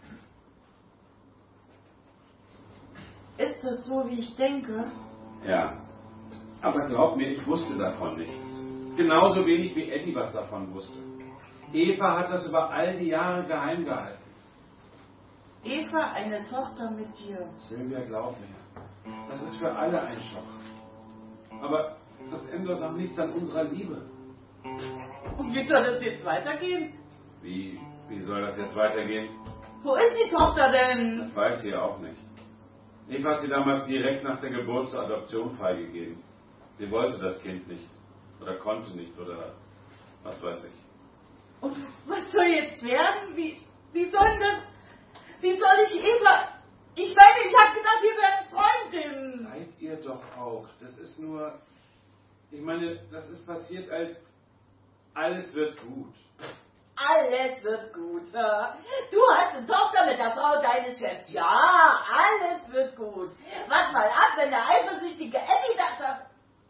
S3: Ist das so, wie ich denke?
S7: Ja. Aber glaub mir, ich wusste davon nichts. Genauso wenig wie Eddie was davon wusste. Eva hat das über all die Jahre geheim gehalten.
S3: Eva, eine Tochter mit dir.
S7: Silvia, glaub mir. Das ist für alle ein Schock. Aber das ändert auch nichts an unserer Liebe.
S3: Und wie soll das jetzt weitergehen?
S7: Wie, wie soll das jetzt weitergehen?
S3: Wo ist die Tochter denn?
S7: Das weiß sie ja auch nicht. Eva hat sie damals direkt nach der Geburt zur Adoption freigegeben. Sie wollte das Kind nicht. Oder konnte nicht. Oder was weiß ich.
S3: Und was soll jetzt werden? Wie, wie soll das... Wie soll ich Eva... Ich meine, ich habe gedacht, wir wären Freundinnen.
S7: Seid ihr doch auch. Das ist nur... Ich meine, das ist passiert als... Alles wird gut.
S3: Alles wird gut. Ja. Du hast eine Tochter mit der Frau deines Chefs. Ja, alles wird gut. Wart mal ab, wenn der eifersüchtige Eddie das sagt.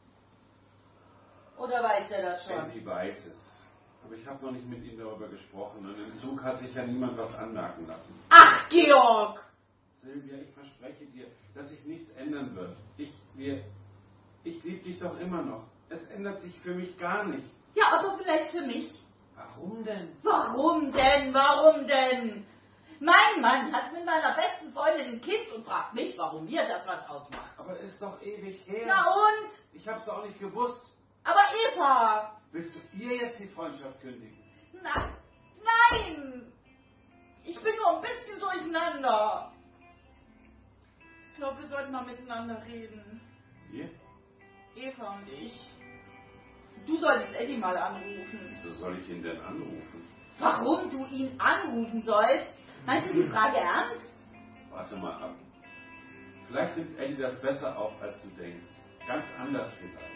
S3: Oder weiß er das schon?
S7: Eddie weiß es. Aber ich habe noch nicht mit ihm darüber gesprochen. Und im Zug hat sich ja niemand was anmerken lassen.
S3: Ach, Georg!
S7: Silvia, ich verspreche dir, dass sich nichts ändern wird. Ich, wir... Ich liebe dich doch immer noch. Es ändert sich für mich gar nichts.
S3: Ja, aber vielleicht für mich.
S7: Warum denn?
S3: Warum denn? Warum denn? Mein Mann hat mit meiner besten Freundin ein Kind und fragt mich, warum mir das was ausmacht.
S7: Aber ist doch ewig her.
S3: Na und?
S7: Ich hab's doch auch nicht gewusst.
S3: Aber Eva!
S7: Willst du ihr jetzt die Freundschaft kündigen?
S3: Na, nein!
S5: auseinander. Ich glaube, wir sollten mal miteinander reden.
S7: Wir?
S5: Eva und ich. Du solltest Eddie mal anrufen.
S7: Wieso soll ich ihn denn anrufen?
S5: Warum du ihn anrufen sollst? Meinst du die Frage ernst?
S7: Warte mal ab. Vielleicht nimmt Eddie das besser auf, als du denkst. Ganz anders vielleicht.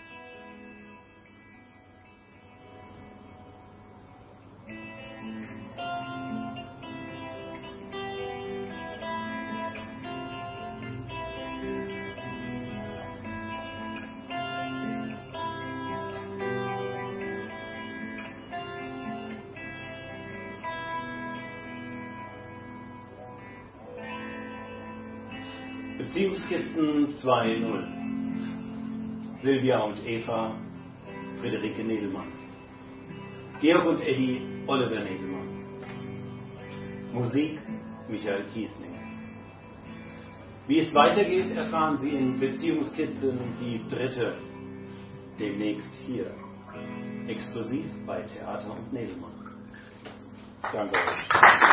S1: Beziehungskisten zwei null. Silvia und Eva, Friederike Nedelmann. Georg und Eddie, Oliver Nedelmann. Musik, Michael Kiesling. Wie es weitergeht, erfahren Sie in Beziehungskisten die dritte, demnächst hier. Exklusiv bei Theater und Nedelmann. Danke euch.